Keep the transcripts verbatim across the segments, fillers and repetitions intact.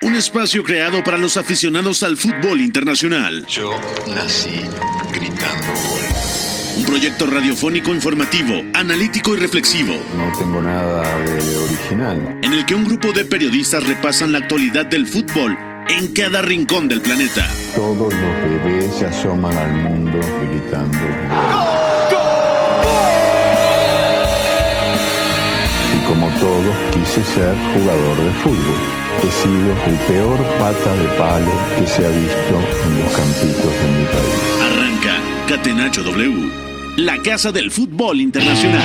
Un espacio creado para los aficionados al fútbol internacional. Yo nací gritando gol. Un proyecto radiofónico informativo, analítico y reflexivo. No tengo nada de original. En el que un grupo de periodistas repasan la actualidad del fútbol en cada rincón del planeta. Todos los bebés se asoman al mundo gritando gol. Y como todos, quise ser jugador de fútbol. He sido el peor pata de palo que se ha visto en los campitos de mi país. Arranca Catenacho W, la casa del fútbol internacional.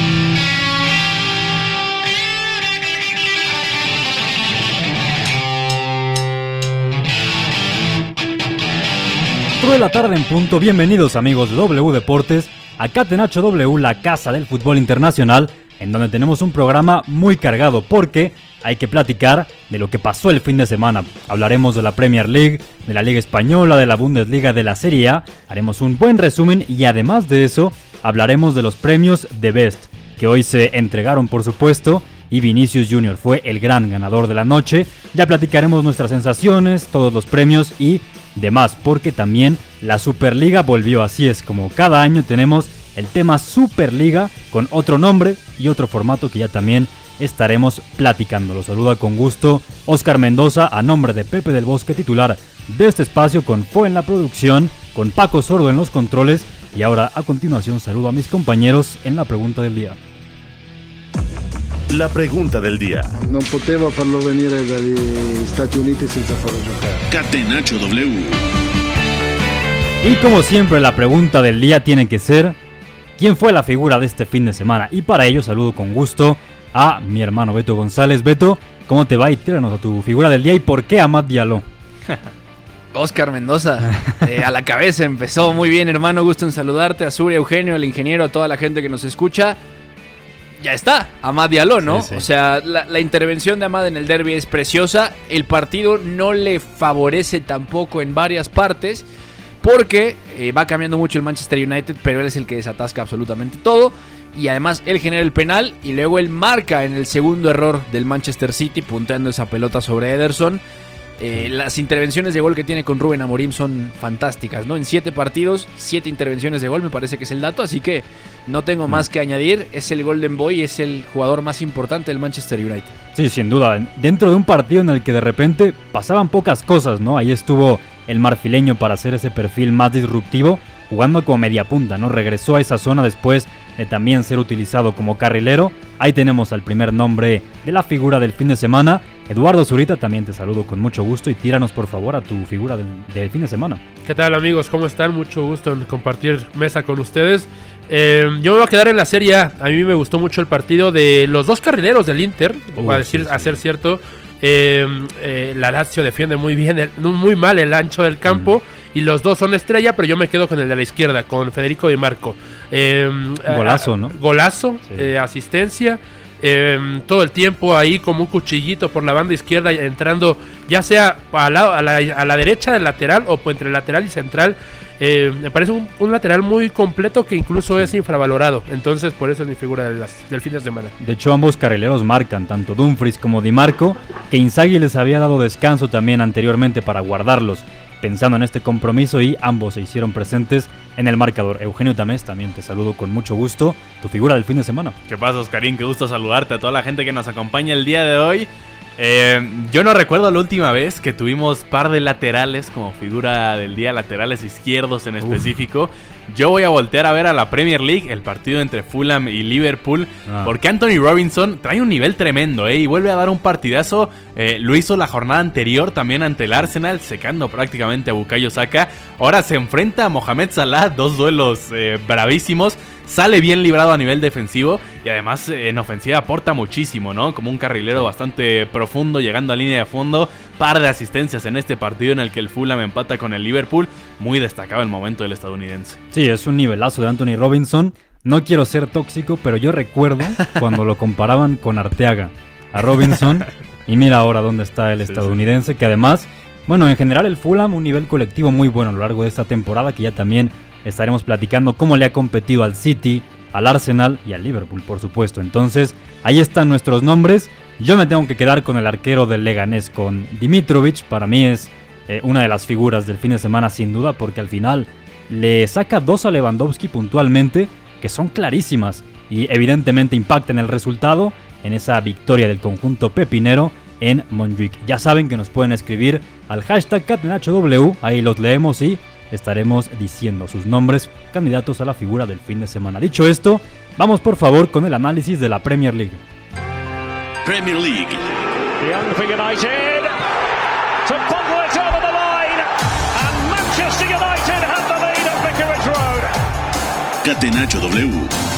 Toda la tarde en punto, bienvenidos amigos de W Deportes a Catenacho W, la casa del fútbol internacional, en donde tenemos un programa muy cargado porque hay que platicar de lo que pasó el fin de semana. Hablaremos de la Premier League, de la Liga Española, de la Bundesliga, de la Serie A. Haremos un buen resumen y además de eso, hablaremos de los premios The Best, que hoy se entregaron por supuesto, y Vinicius Junior fue el gran ganador de la noche. Ya platicaremos nuestras sensaciones, todos los premios y demás, porque también la Superliga volvió. Así es, como cada año tenemos el tema Superliga con otro nombre y otro formato que ya también estaremos platicando. Los saluda con gusto Oscar Mendoza a nombre de Pepe del Bosque, titular de este espacio, con Fo en la producción, con Paco Sordo en los controles, y ahora a continuación saludo a mis compañeros en la pregunta del día. La pregunta del día. Non poteva farlo venire dagli Stati Uniti senza farlo giocare. Catenacho W. Y como siempre, la pregunta del día tiene que ser: ¿quién fue la figura de este fin de semana? Y para ello saludo con gusto a mi hermano Beto González. Beto, ¿cómo te va? Y tíranos a tu figura del día y por qué Amad Diallo. Oscar Mendoza, eh, a la cabeza empezó muy bien, hermano. Gusto en saludarte, a Suri, a Eugenio, al ingeniero, a toda la gente que nos escucha. Ya está, Amad Diallo, ¿no? Sí, sí. O sea, la, la intervención de Amad en el derbi es preciosa. El partido no le favorece tampoco en varias partes, porque eh, va cambiando mucho el Manchester United, pero él es el que desatasca absolutamente todo. Y además él genera el penal y luego él marca en el segundo error del Manchester City, punteando esa pelota sobre Ederson. Eh, las intervenciones de gol que tiene con Rubén Amorim son fantásticas, ¿no? En siete partidos, siete intervenciones de gol, me parece que es el dato, así que no tengo más que añadir. Es el Golden Boy, es el jugador más importante del Manchester United. Sí, sin duda, dentro de un partido en el que de repente pasaban pocas cosas, ¿no? Ahí estuvo el marfileño para hacer ese perfil más disruptivo, jugando como media punta, ¿no? Regresó a esa zona después de también ser utilizado como carrilero. Ahí tenemos al primer nombre de la figura del fin de semana. Eduardo Zurita, también te saludo con mucho gusto y tíranos por favor a tu figura del, del fin de semana. ¿Qué tal amigos? ¿Cómo están? Mucho gusto en compartir mesa con ustedes. Eh, yo me voy a quedar en la Serie A. A mí me gustó mucho el partido de los dos carrileros del Inter, uh, a decir, sí, sí. a ser cierto. Eh, eh, la Lazio defiende muy bien, el, muy mal el ancho del campo, mm. y los dos son estrella, pero yo me quedo con el de la izquierda, con Federico Di Marco. Eh, golazo, ¿no? Golazo, sí. eh, asistencia. Eh, todo el tiempo ahí como un cuchillito por la banda izquierda, entrando ya sea a la, a la, a la derecha del lateral o entre lateral y central. Eh, me parece un, un lateral muy completo que incluso es infravalorado. Entonces por eso es mi figura de las, del fin de semana. De hecho ambos carrileros marcan, tanto Dumfries como Di Marco, que Inzaghi les había dado descanso también anteriormente para guardarlos pensando en este compromiso, y ambos se hicieron presentes en el marcador. Eugenio Tamés, también te saludo con mucho gusto, tu figura del fin de semana. ¿Qué pasa, Oscarín? Qué gusto saludarte, a toda la gente que nos acompaña el día de hoy. Eh, yo no recuerdo la última vez que tuvimos par de laterales como figura del día, laterales izquierdos en específico. Uf. Yo voy a voltear a ver a la Premier League, el partido entre Fulham y Liverpool, ah. porque Anthony Robinson trae un nivel tremendo, ¿eh? Y vuelve a dar un partidazo. Eh, lo hizo la jornada anterior también ante el Arsenal, secando prácticamente a Bukayo Saka. Ahora se enfrenta a Mohamed Salah, dos duelos eh, bravísimos. Sale bien librado a nivel defensivo y además eh, en ofensiva aporta muchísimo, ¿no? Como un carrilero bastante profundo, llegando a línea de fondo. Par de asistencias en este partido en el que el Fulham empata con el Liverpool. Muy destacado el momento del estadounidense. Sí, es un nivelazo de Anthony Robinson. No quiero ser tóxico, pero yo recuerdo cuando lo comparaban con Arteaga a Robinson. Y mira ahora dónde está el estadounidense, sí, sí. Que además, bueno, en general el Fulham un nivel colectivo muy bueno a lo largo de esta temporada, que ya también estaremos platicando cómo le ha competido al City, al Arsenal y al Liverpool, por supuesto. Entonces, ahí están nuestros nombres. Yo me tengo que quedar con el arquero del Leganés, con Dimitrovic. Para mí es eh, una de las figuras del fin de semana sin duda, porque al final le saca dos a Lewandowski puntualmente, que son clarísimas y evidentemente impactan el resultado en esa victoria del conjunto pepinero en Montjuic. Ya saben que nos pueden escribir al hashtag CatenachoW, ahí los leemos y estaremos diciendo sus nombres, candidatos a la figura del fin de semana. Dicho esto, vamos por favor con el análisis de la Premier League. Premier League. Young for United. To bubble it over the line. And Manchester United have the lead at Vicarage Road. Catenacho W.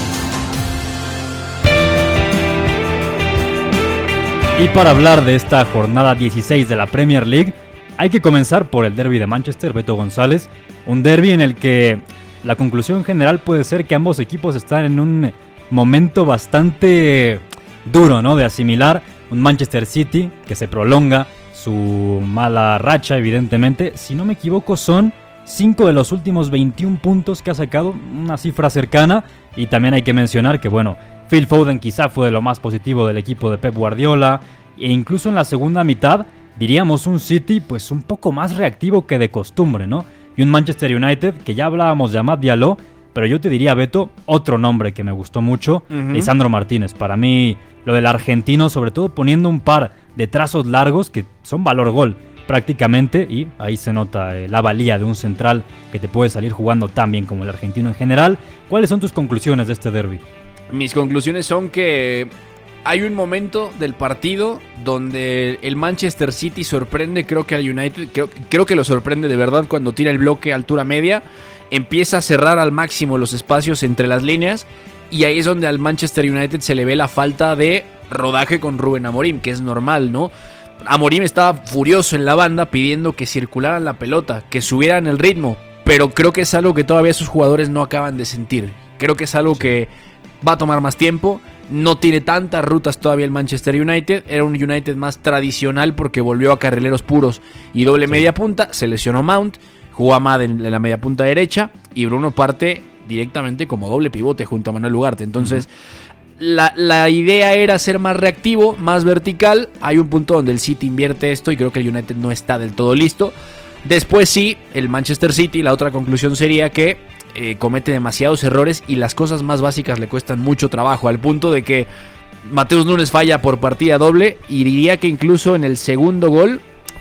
Y para hablar de esta jornada dieciséis de la Premier League, hay que comenzar por el derbi de Manchester, Beto González. Un derbi en el que la conclusión general puede ser que ambos equipos están en un momento bastante duro, ¿no?, de asimilar. Un Manchester City que se prolonga su mala racha, evidentemente. Si no me equivoco, son cinco de los últimos veintiún puntos que ha sacado, una cifra cercana. Y también hay que mencionar que, bueno, Phil Foden quizá fue de lo más positivo del equipo de Pep Guardiola. E incluso en la segunda mitad, diríamos un City pues un poco más reactivo que de costumbre, ¿no? Y un Manchester United que ya hablábamos de Amad Diallo, pero yo te diría, Beto, otro nombre que me gustó mucho, uh-huh. Lisandro Martínez. Para mí, lo del argentino, sobre todo poniendo un par de trazos largos que son valor gol prácticamente, y ahí se nota eh, la valía de un central que te puede salir jugando tan bien como el argentino en general. ¿Cuáles son tus conclusiones de este derbi? Mis conclusiones son que hay un momento del partido donde el Manchester City sorprende, creo que al United, creo, creo que lo sorprende de verdad cuando tira el bloque a altura media, empieza a cerrar al máximo los espacios entre las líneas, y ahí es donde al Manchester United se le ve la falta de rodaje con Rubén Amorim, que es normal, ¿no? Amorim estaba furioso en la banda pidiendo que circularan la pelota, que subieran el ritmo, pero creo que es algo que todavía sus jugadores no acaban de sentir. Creo que es algo que va a tomar más tiempo. No tiene tantas rutas todavía el Manchester United. Era un United más tradicional porque volvió a carrileros puros y doble sí. media punta. Se lesionó Mount, jugó Amad en la media punta derecha y Bruno parte directamente como doble pivote junto a Manuel Ugarte. Entonces uh-huh. la, la idea era ser más reactivo, más vertical. Hay un punto donde el City invierte esto y creo que el United no está del todo listo. Después sí, el Manchester City, la otra conclusión sería que Eh, comete demasiados errores y las cosas más básicas le cuestan mucho trabajo, al punto de que Mateus Nunes falla por partida doble, y diría que incluso en el segundo gol,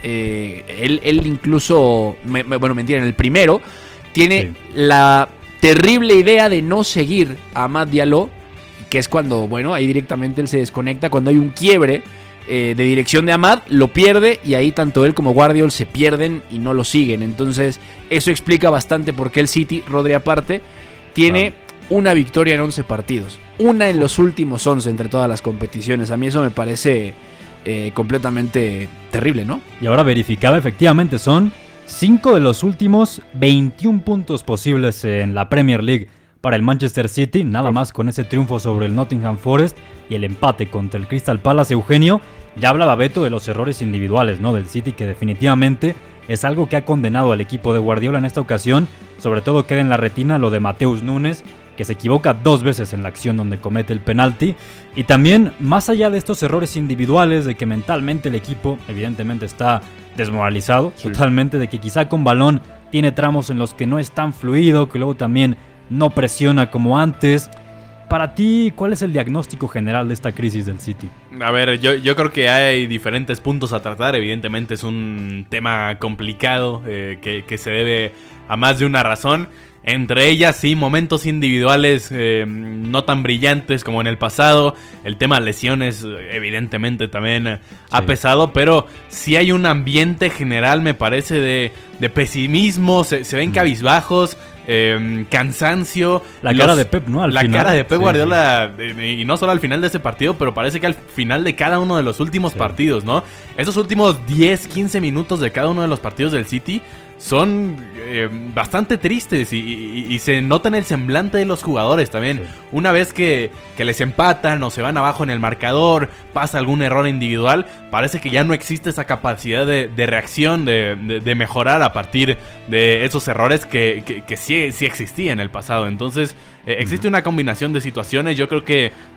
eh, él, él incluso, me, me, bueno, mentira, en el primero, tiene sí. la terrible idea de no seguir a Amad Diallo, que es cuando, bueno, ahí directamente él se desconecta, cuando hay un quiebre eh, de dirección de Amad, lo pierde, y ahí tanto él como Guardiola se pierden y no lo siguen. Entonces eso explica bastante por qué el City, Rodri aparte, tiene ah. una victoria en once partidos, una en los últimos once entre todas las competiciones. A mí eso me parece eh, completamente terrible, ¿no? Y ahora verificaba, efectivamente son cinco de los últimos veintiún puntos posibles en la Premier League para el Manchester City, nada más con ese triunfo sobre el Nottingham Forest y el empate contra el Crystal Palace. Eugenio, ya hablaba Beto de los errores individuales, ¿no?, del City, que definitivamente es algo que ha condenado al equipo de Guardiola en esta ocasión. Sobre todo queda en la retina lo de Mateus Nunes, que se equivoca dos veces en la acción donde comete el penalti. Y también, más allá de estos errores individuales, de que mentalmente el equipo evidentemente está desmoralizado, sí. totalmente, de que quizá con balón tiene tramos en los que no es tan fluido, que luego también no presiona como antes. Para ti, ¿cuál es el diagnóstico general de esta crisis del City? A ver, yo, yo creo que hay diferentes puntos a tratar. Evidentemente es un tema complicado eh, que, que se debe a más de una razón. Entre ellas, sí, momentos individuales eh, no tan brillantes como en el pasado. El tema lesiones, evidentemente, también sí. ha pesado. Pero sí hay un ambiente general, me parece, de, de pesimismo. Se, se ven mm. cabizbajos, eh, cansancio. La cara los, de Pep, ¿no? Al la final. cara de Pep sí, Guardiola, sí. Eh, y no solo al final de ese partido, pero parece que al final de cada uno de los últimos sí. partidos, ¿no? Esos últimos diez, quince minutos de cada uno de los partidos del City son eh, bastante tristes y, y, y se nota en el semblante de los jugadores también. Sí. Una vez que, que les empatan o se van abajo en el marcador, pasa algún error individual, parece que ya no existe esa capacidad de, de reacción, de, de, de mejorar a partir de esos errores que, que, que sí, sí existía en el pasado. Entonces eh, existe una combinación de situaciones. Yo creo que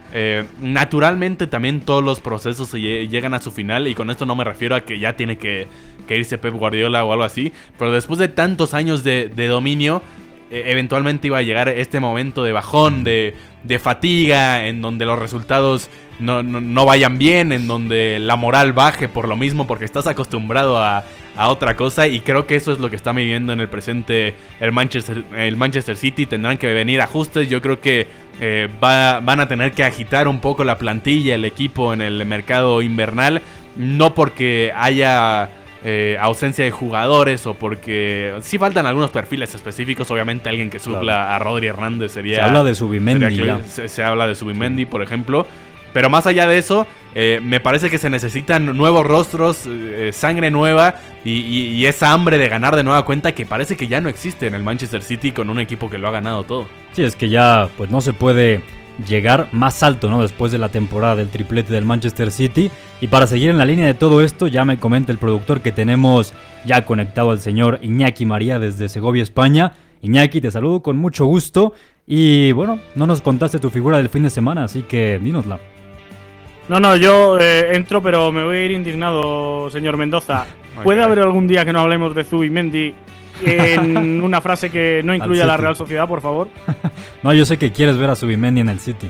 eh, naturalmente también todos los procesos se lle- llegan a su final, y con esto no me refiero a que ya tiene que, que irse Pep Guardiola o algo así, pero después de tantos años de, de dominio, eh, eventualmente iba a llegar este momento de bajón, de, de fatiga, en donde los resultados no, no, no vayan bien, en donde la moral baje por lo mismo, porque estás acostumbrado a, a otra cosa, y creo que eso es lo que está viviendo en el presente el Manchester, el Manchester City. Tendrán que venir ajustes, yo creo que eh, va, van a tener que agitar un poco la plantilla, el equipo en el mercado invernal, no porque haya eh, ausencia de jugadores o porque sí faltan algunos perfiles específicos. Obviamente alguien que supla claro. a Rodri Hernández sería... Se habla de Zubimendi. Sería se, se habla de Zubimendi, por ejemplo. Pero más allá de eso, eh, me parece que se necesitan nuevos rostros, eh, sangre nueva y, y, y esa hambre de ganar de nueva cuenta que parece que ya no existe en el Manchester City con un equipo que lo ha ganado todo. Sí, es que ya pues no se puede llegar más alto, ¿no? Después de la temporada del triplete del Manchester City. Y para seguir en la línea de todo esto, ya me comenta el productor que tenemos ya conectado al señor Iñaki María desde Segovia, España. Iñaki, te saludo con mucho gusto. Y bueno, no nos contaste tu figura del fin de semana, así que dínosla. No, no, yo eh, entro, pero me voy a ir indignado, señor Mendoza. ¿Puede haber algún día que no hablemos de Zubimendi en una frase que no incluya a la Real Sociedad, por favor? No, yo sé que quieres ver a Zubimendi en el City.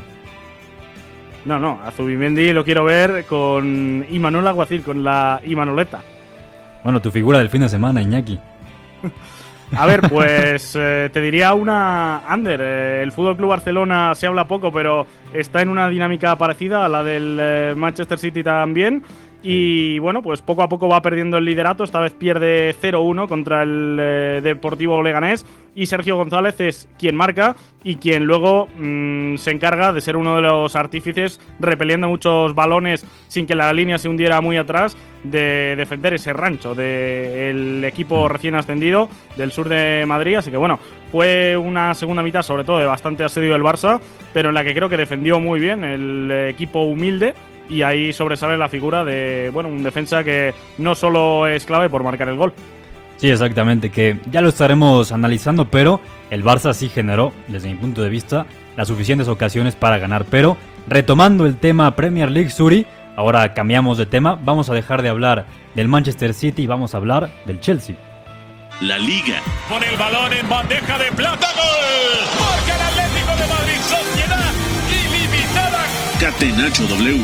No, no, a Zubimendi lo quiero ver con Imanol Alguacil, con la Imanoleta. Bueno, tu figura del fin de semana, Iñaki. A ver, pues eh, te diría una under. Eh, el F C Barcelona se habla poco, pero está en una dinámica parecida a la del eh, Manchester City también. Y bueno, pues poco a poco va perdiendo el liderato. Esta vez pierde cero uno contra el eh, Deportivo Leganés. Y Sergio González es quien marca y quien luego mmm, se encarga de ser uno de los artífices, repeliendo muchos balones sin que la línea se hundiera muy atrás, de defender ese rancho del equipo recién ascendido del sur de Madrid. Así que bueno, fue una segunda mitad sobre todo de bastante asedio del Barça, pero en la que creo que defendió muy bien el equipo humilde. Y ahí sobresale la figura de, bueno, un defensa que no solo es clave por marcar el gol. Sí, exactamente, que ya lo estaremos analizando, pero el Barça sí generó, desde mi punto de vista, las suficientes ocasiones para ganar. Pero retomando el tema Premier League, Suri, ahora cambiamos de tema, vamos a dejar de hablar del Manchester City y vamos a hablar del Chelsea. La Liga. Pone el balón en bandeja de plata, gol. Marca el Atlético de Madrid, sociedad ilimitada. Catenacho W.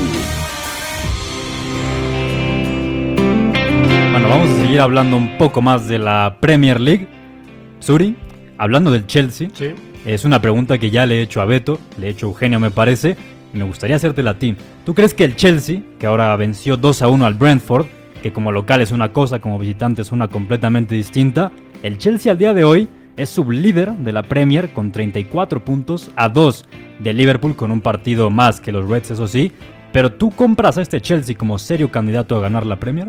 Bueno, vamos a seguir hablando un poco más de la Premier League. Suri, hablando del Chelsea, sí. Es una pregunta que ya le he hecho a Beto, le he hecho a Eugenio me parece, y me gustaría hacértela a ti. ¿Tú crees que el Chelsea, que ahora venció dos a uno al Brentford, que como local es una cosa, como visitante es una completamente distinta, el Chelsea al día de hoy es sublíder de la Premier con treinta y cuatro puntos a dos de Liverpool con un partido más que los Reds, eso sí, pero tú compras a este Chelsea como serio candidato a ganar la Premier?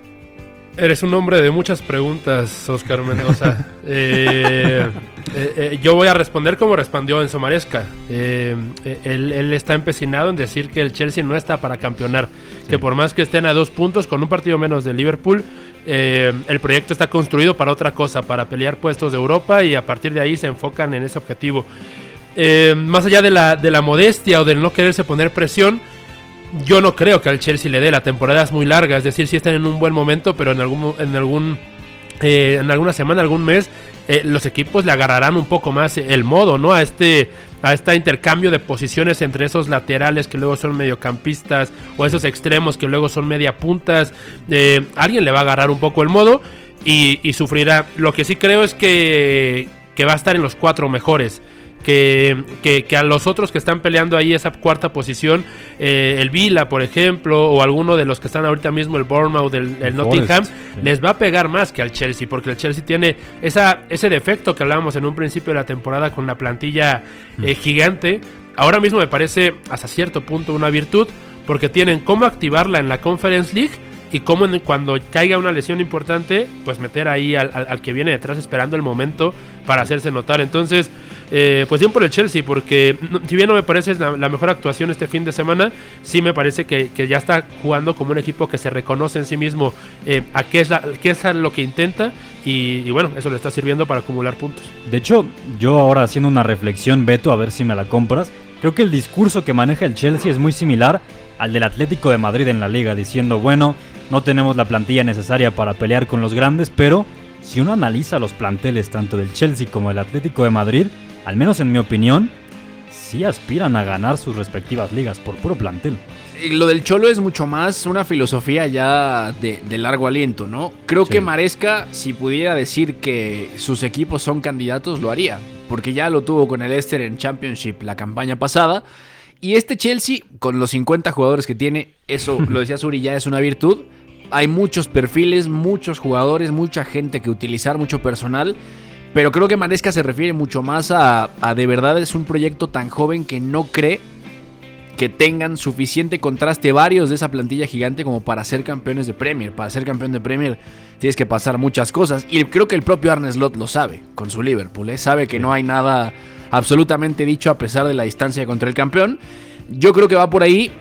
Eres un hombre de muchas preguntas, Óscar Mendoza. eh, eh, eh, yo voy a responder como respondió Enzo Maresca. Eh, eh, él, él está empecinado en decir que el Chelsea no está para campeonar. Sí. Que por más que estén a dos puntos, con un partido menos de Liverpool, eh, el proyecto está construido para otra cosa, para pelear puestos de Europa, y a partir de ahí se enfocan en ese objetivo. Eh, más allá de la, de la modestia o del no quererse poner presión, yo no creo que al Chelsea le dé. La temporada es muy larga, es decir, sí están en un buen momento, pero en algún en algún eh, en alguna semana, algún mes, eh, los equipos le agarrarán un poco más el modo, ¿no? A este a este intercambio de posiciones entre esos laterales que luego son mediocampistas o esos extremos que luego son media puntas. Eh, alguien le va a agarrar un poco el modo y, y sufrirá. Lo que sí creo es que, que va a estar en los cuatro mejores. Que, que, que a los otros que están peleando ahí esa cuarta posición, eh, el Villa, por ejemplo, o alguno de los que están ahorita mismo, el Bournemouth, el, el Nottingham, sí. les va a pegar más que al Chelsea, porque el Chelsea tiene esa, ese defecto que hablábamos en un principio de la temporada con la plantilla eh, gigante. Ahora mismo me parece hasta cierto punto una virtud, porque tienen cómo activarla en la Conference League y cómo en, cuando caiga una lesión importante, pues meter ahí al, al, al que viene detrás esperando el momento para hacerse notar. Entonces, Eh, pues bien por el Chelsea, porque si bien no me parece la, la mejor actuación este fin de semana, sí me parece que, que ya está jugando como un equipo que se reconoce en sí mismo eh, a qué es, la, qué es lo que intenta y, y bueno, eso le está sirviendo para acumular puntos. De hecho, yo ahora haciendo una reflexión, Beto, a ver si me la compras, creo que el discurso que maneja el Chelsea es muy similar al del Atlético de Madrid en la liga, diciendo, bueno, no tenemos la plantilla necesaria para pelear con los grandes, pero si uno analiza los planteles tanto del Chelsea como del Atlético de Madrid, al menos en mi opinión, sí aspiran a ganar sus respectivas ligas por puro plantel. Lo del Cholo es mucho más una filosofía ya de, de largo aliento, ¿no? Creo sí. que Maresca, si pudiera decir que sus equipos son candidatos, lo haría, porque ya lo tuvo con el Leicester en Championship la campaña pasada, y este Chelsea, con los cincuenta jugadores que tiene, eso, lo decía Suri, ya es una virtud. Hay muchos perfiles, muchos jugadores, mucha gente que utilizar, mucho personal, pero creo que Maresca se refiere mucho más a, a de verdad es un proyecto tan joven que no cree que tengan suficiente contraste varios de esa plantilla gigante como para ser campeones de Premier. Para ser campeón de Premier tienes que pasar muchas cosas. Y creo que el propio Arne Slot lo sabe con su Liverpool. ¿eh? Sabe que no hay nada absolutamente dicho a pesar de la distancia contra el campeón. Yo creo que va por ahí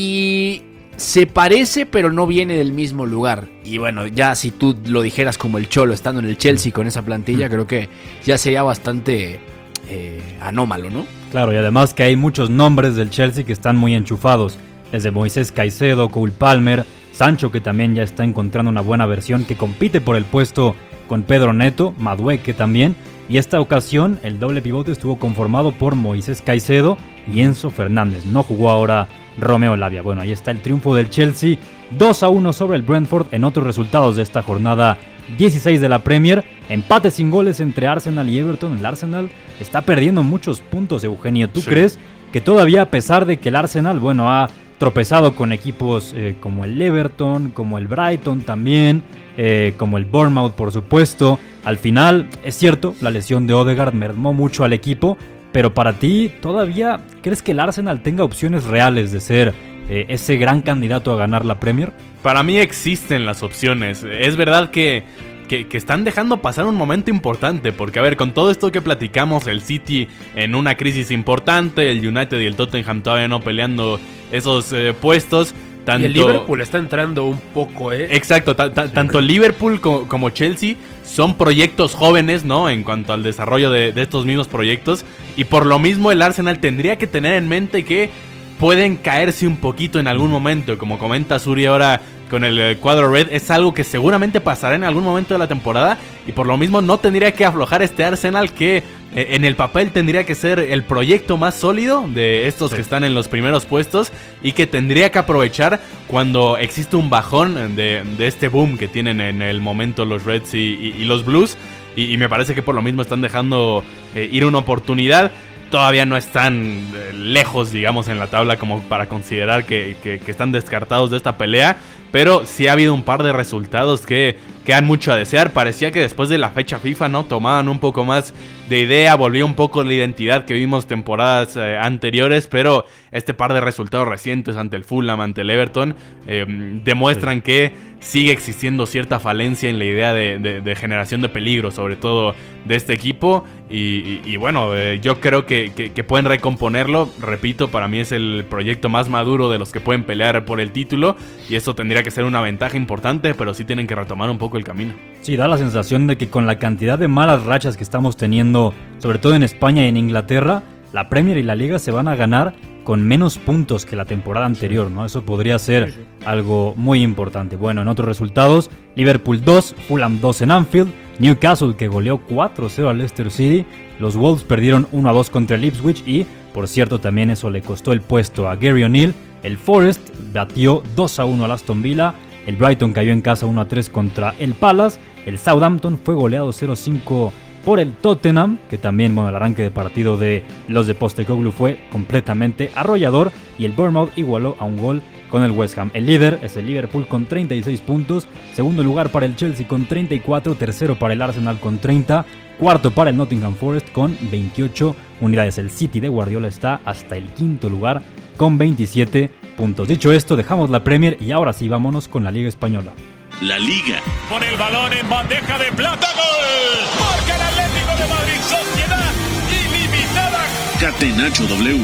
y se parece pero no viene del mismo lugar. Y bueno, ya si tú lo dijeras como el Cholo estando en el Chelsea con esa plantilla, creo que ya sería bastante eh, anómalo, ¿no? Claro, y además que hay muchos nombres del Chelsea que están muy enchufados, desde Moisés Caicedo, Cole Palmer, Sancho, que también ya está encontrando una buena versión, que compite por el puesto con Pedro Neto, Madueque también, y esta ocasión el doble pivote estuvo conformado por Moisés Caicedo y Enzo Fernández. No jugó ahora Romeo Lavia. Bueno, ahí está el triunfo del Chelsea, dos a uno sobre el Brentford. En otros resultados de esta jornada dieciséis de la Premier, empate sin goles entre Arsenal y Everton. El Arsenal está perdiendo muchos puntos, Eugenio. ¿Tú sí. crees que todavía, a pesar de que el Arsenal, bueno, ha tropezado con equipos eh, como el Everton, como el Brighton también, eh, como el Bournemouth, por supuesto, al final, es cierto, la lesión de Odegaard mermó mucho al equipo, pero para ti, ¿todavía crees que el Arsenal tenga opciones reales de ser eh, ese gran candidato a ganar la Premier? Para mí existen las opciones. Es verdad que, que, que están dejando pasar un momento importante, porque a ver, con todo esto que platicamos, el City en una crisis importante, el United y el Tottenham todavía no peleando esos eh, puestos. Tanto, y el Liverpool está entrando un poco, ¿eh? Exacto, ta, ta, tanto Liverpool como, como Chelsea son proyectos jóvenes, ¿no? En cuanto al desarrollo de, de estos mismos proyectos. Y por lo mismo el Arsenal tendría que tener en mente que pueden caerse un poquito en algún momento. Como comenta Suri ahora con el cuadro red, es algo que seguramente pasará en algún momento de la temporada. Y por lo mismo no tendría que aflojar este Arsenal que eh, en el papel tendría que ser el proyecto más sólido de estos sí. que están en los primeros puestos. Y que tendría que aprovechar cuando existe un bajón de, de este boom que tienen en el momento los Reds y, y, y los Blues. Y, y me parece que por lo mismo están dejando eh, ir una oportunidad. Todavía no están eh, lejos, digamos, en la tabla como para considerar que, que, que están descartados de esta pelea. Pero sí ha habido un par de resultados que quedan mucho a desear. Parecía que después de la fecha FIFA, ¿no? Tomaban un poco más de idea, volvió un poco la identidad que vimos temporadas eh, anteriores. Pero este par de resultados recientes ante el Fulham, ante el Everton, eh, demuestran sí. que sigue existiendo cierta falencia en la idea de, de, de generación de peligro, sobre todo de este equipo. Y, y, y bueno, eh, yo creo que, que, que pueden recomponerlo. Repito, para mí es el proyecto más maduro de los que pueden pelear por el título. Y eso tendría que ser una ventaja importante, pero sí tienen que retomar un poco el camino. Sí, da la sensación de que con la cantidad de malas rachas que estamos teniendo, sobre todo en España y en Inglaterra, la Premier y la Liga se van a ganar con menos puntos que la temporada anterior, ¿no? Eso podría ser algo muy importante. Bueno, en otros resultados, Liverpool dos, Fulham dos en Anfield, Newcastle que goleó cuatro cero al Leicester City, los Wolves perdieron uno a dos contra el Ipswich y, por cierto, también eso le costó el puesto a Gary O'Neill. El Forest batió dos a uno al Aston Villa, el Brighton cayó en casa uno a tres contra el Palace, el Southampton fue goleado cero a cinco por el Tottenham, que también, bueno, el arranque de partido de los de Postecoglou fue completamente arrollador, y el Bournemouth igualó a un gol con el West Ham. El líder es el Liverpool con treinta y seis puntos, segundo lugar para el Chelsea con treinta y cuatro, tercero para el Arsenal con treinta, cuarto para el Nottingham Forest con veintiocho unidades. El City de Guardiola está hasta el quinto lugar con veintisiete puntos. Dicho esto, dejamos la Premier y ahora sí vámonos con la Liga Española. La Liga. Con el balón en bandeja de plata, gol. Marca el Atlético de Madrid, sociedad ilimitada. Catenacho W.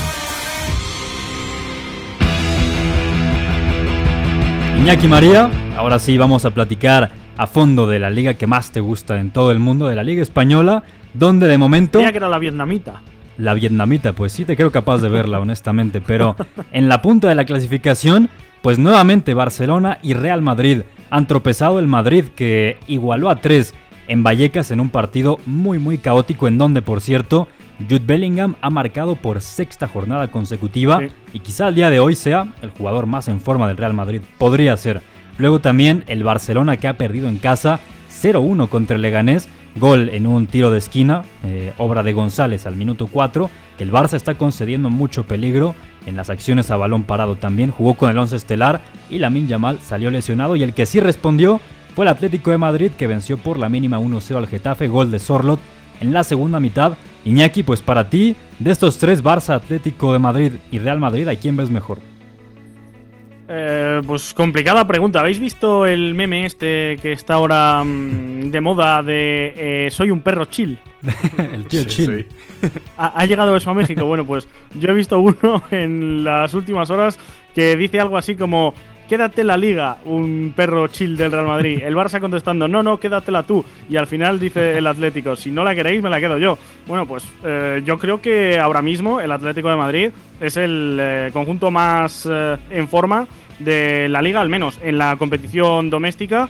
Iñaki María, ahora sí vamos a platicar a fondo de la liga que más te gusta en todo el mundo, de la Liga Española, donde de momento... Creía que era la vietnamita. La vietnamita, pues sí te creo capaz de verla, honestamente. Pero en la punta de la clasificación, pues nuevamente Barcelona y Real Madrid han tropezado. El Madrid que igualó a tres en Vallecas en un partido muy muy caótico, en donde, por cierto, Jude Bellingham ha marcado por sexta jornada consecutiva, sí. Y quizá el día de hoy sea el jugador más en forma del Real Madrid. Podría ser. Luego también el Barcelona, que ha perdido en casa cero uno contra el Leganés. Gol en un tiro de esquina, eh, obra de González al minuto cuatro. Que el Barça está concediendo mucho peligro en las acciones a balón parado también. Jugó con el once estelar y Lamine Yamal salió lesionado. Y el que sí respondió fue el Atlético de Madrid, que venció por la mínima uno cero al Getafe. Gol de Sorloth en la segunda mitad. Iñaki, pues para ti, de estos tres, Barça, Atlético de Madrid y Real Madrid, ¿a quién ves mejor? Eh, pues complicada pregunta. ¿Habéis visto el meme este que está ahora mmm, de moda de eh, soy un perro chill? El tío sí, chill. Sí. ¿Ha, ¿Ha llegado eso a México? Bueno, pues yo he visto uno en las últimas horas que dice algo así como: quédate la liga, un perro chill del Real Madrid. El Barça contestando: no, no, quédatela tú. Y al final dice el Atlético: si no la queréis, me la quedo yo. Bueno, pues eh, yo creo que ahora mismo el Atlético de Madrid es el eh, conjunto más eh, en forma de la liga, al menos en la competición doméstica.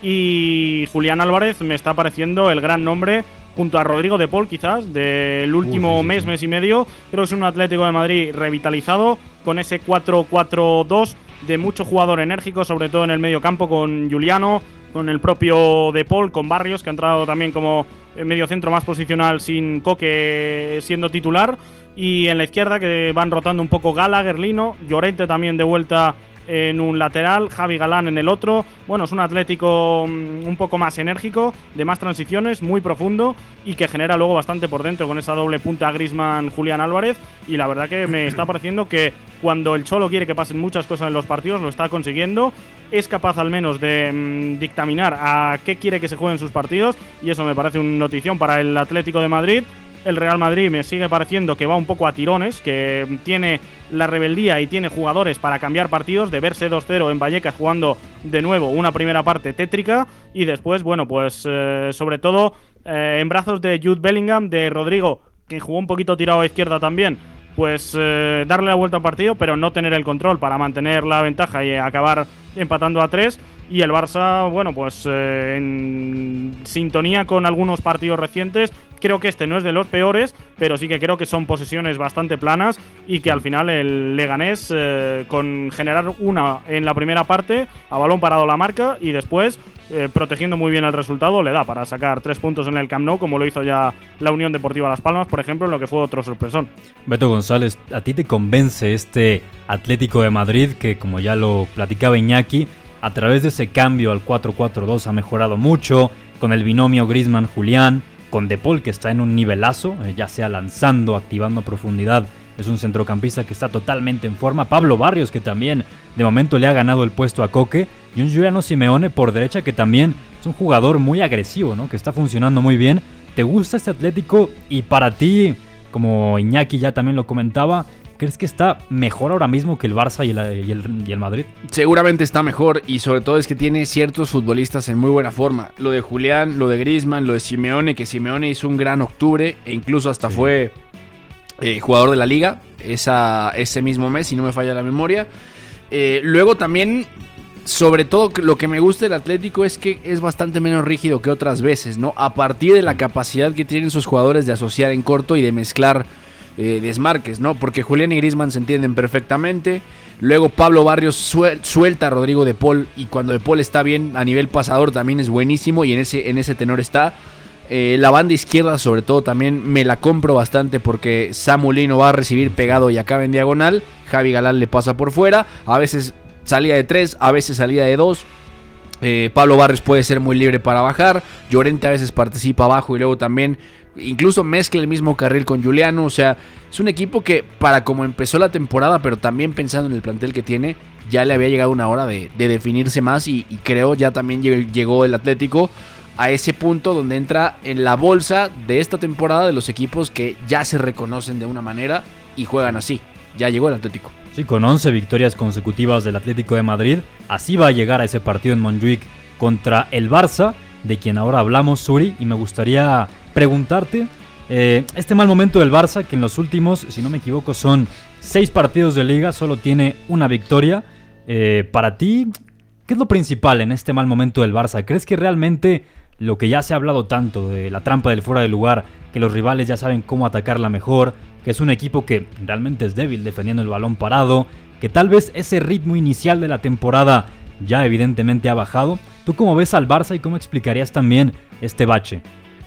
Y Julián Álvarez me está pareciendo el gran nombre, junto a Rodrigo de Paul, quizás, del último Uy, sí, mes, sí. mes y medio. Creo que es un Atlético de Madrid revitalizado, con ese cuatro cuatro dos de mucho jugador enérgico, sobre todo en el medio campo, con Juliano, con el propio De Paul, con Barrios, que ha entrado también como medio centro más posicional, sin Coque siendo titular. Y en la izquierda, que van rotando un poco Gallagher, Lino, Llorente también de vuelta en un lateral, Javi Galán en el otro. Bueno, es un Atlético un poco más enérgico, de más transiciones, muy profundo y que genera luego bastante por dentro con esa doble punta Griezmann-Julián Álvarez. Y la verdad que me está pareciendo que cuando el Cholo quiere que pasen muchas cosas en los partidos, lo está consiguiendo. Es capaz al menos de mmm, dictaminar a qué quiere que se jueguen sus partidos, y eso me parece una notición para el Atlético de Madrid. El Real Madrid me sigue pareciendo que va un poco a tirones, que tiene la rebeldía y tiene jugadores para cambiar partidos, de verse dos cero en Vallecas jugando de nuevo una primera parte tétrica, y después, bueno, pues eh, sobre todo eh, en brazos de Jude Bellingham, de Rodrigo, que jugó un poquito tirado a izquierda también, pues eh, darle la vuelta al partido, pero no tener el control para mantener la ventaja y acabar empatando a tres. Y el Barça, bueno, pues eh, en sintonía con algunos partidos recientes, creo que este no es de los peores, pero sí que creo que son posesiones bastante planas y que al final el Leganés, eh, con generar una en la primera parte, a balón parado la marca, y después, eh, protegiendo muy bien el resultado, le da para sacar tres puntos en el Camp Nou, como lo hizo ya la Unión Deportiva Las Palmas, por ejemplo, en lo que fue otro sorpresón. Beto González, ¿a ti te convence este Atlético de Madrid que, como ya lo platicaba Iñaki, a través de ese cambio al cuatro cuatro dos ha mejorado mucho, con el binomio Griezmann-Julián, con De Paul, que está en un nivelazo, eh, ya sea lanzando, activando profundidad, es un centrocampista que está totalmente en forma, Pablo Barrios, que también de momento le ha ganado el puesto a Coque, y un Giuliano Simeone por derecha, que también es un jugador muy agresivo, ¿no? Que está funcionando muy bien. ¿Te gusta este Atlético? Y para ti, como Iñaki ya también lo comentaba, ¿crees que está mejor ahora mismo que el Barça y el, y, el, y el Madrid? Seguramente está mejor, y sobre todo es que tiene ciertos futbolistas en muy buena forma. Lo de Julián, lo de Griezmann, lo de Simeone, que Simeone hizo un gran octubre e incluso hasta sí. fue eh, jugador de la Liga esa, ese mismo mes, si no me falla la memoria. Eh, luego también, sobre todo, lo que me gusta del Atlético es que es bastante menos rígido que otras veces, ¿no? A partir de la capacidad que tienen sus jugadores de asociar en corto y de mezclar Eh, desmarques, ¿no? Porque Julián y Griezmann se entienden perfectamente. Luego Pablo Barrios suel- suelta a Rodrigo De Paul, y cuando De Paul está bien a nivel pasador también es buenísimo, y en ese, en ese tenor está. Eh, la banda izquierda sobre todo también me la compro bastante, porque Samu Lino va a recibir pegado y acaba en diagonal. Javi Galán le pasa por fuera, a veces salida de tres, a veces salida de dos. Eh, Pablo Barrios puede ser muy libre para bajar. Llorente a veces participa abajo y luego también incluso mezcla el mismo carril con Juliano. O sea, es un equipo que, para como empezó la temporada, pero también pensando en el plantel que tiene, ya le había llegado una hora de, de definirse más, y, y creo ya también llegó el Atlético a ese punto donde entra en la bolsa de esta temporada de los equipos que ya se reconocen de una manera y juegan así. Ya llegó el Atlético. Sí, con once victorias consecutivas del Atlético de Madrid, así va a llegar a ese partido en Montjuic contra el Barça, de quien ahora hablamos, Suri, y me gustaría preguntarte Eh, este mal momento del Barça, que en los últimos, si no me equivoco, son seis partidos de liga, solo tiene una victoria. Eh, para ti, ¿qué es lo principal en este mal momento del Barça? ¿Crees que realmente lo que ya se ha hablado tanto de la trampa del fuera de lugar, que los rivales ya saben cómo atacarla mejor, que es un equipo que realmente es débil defendiendo el balón parado, que tal vez ese ritmo inicial de la temporada ya evidentemente ha bajado? ¿Tú cómo ves al Barça y cómo explicarías también este bache?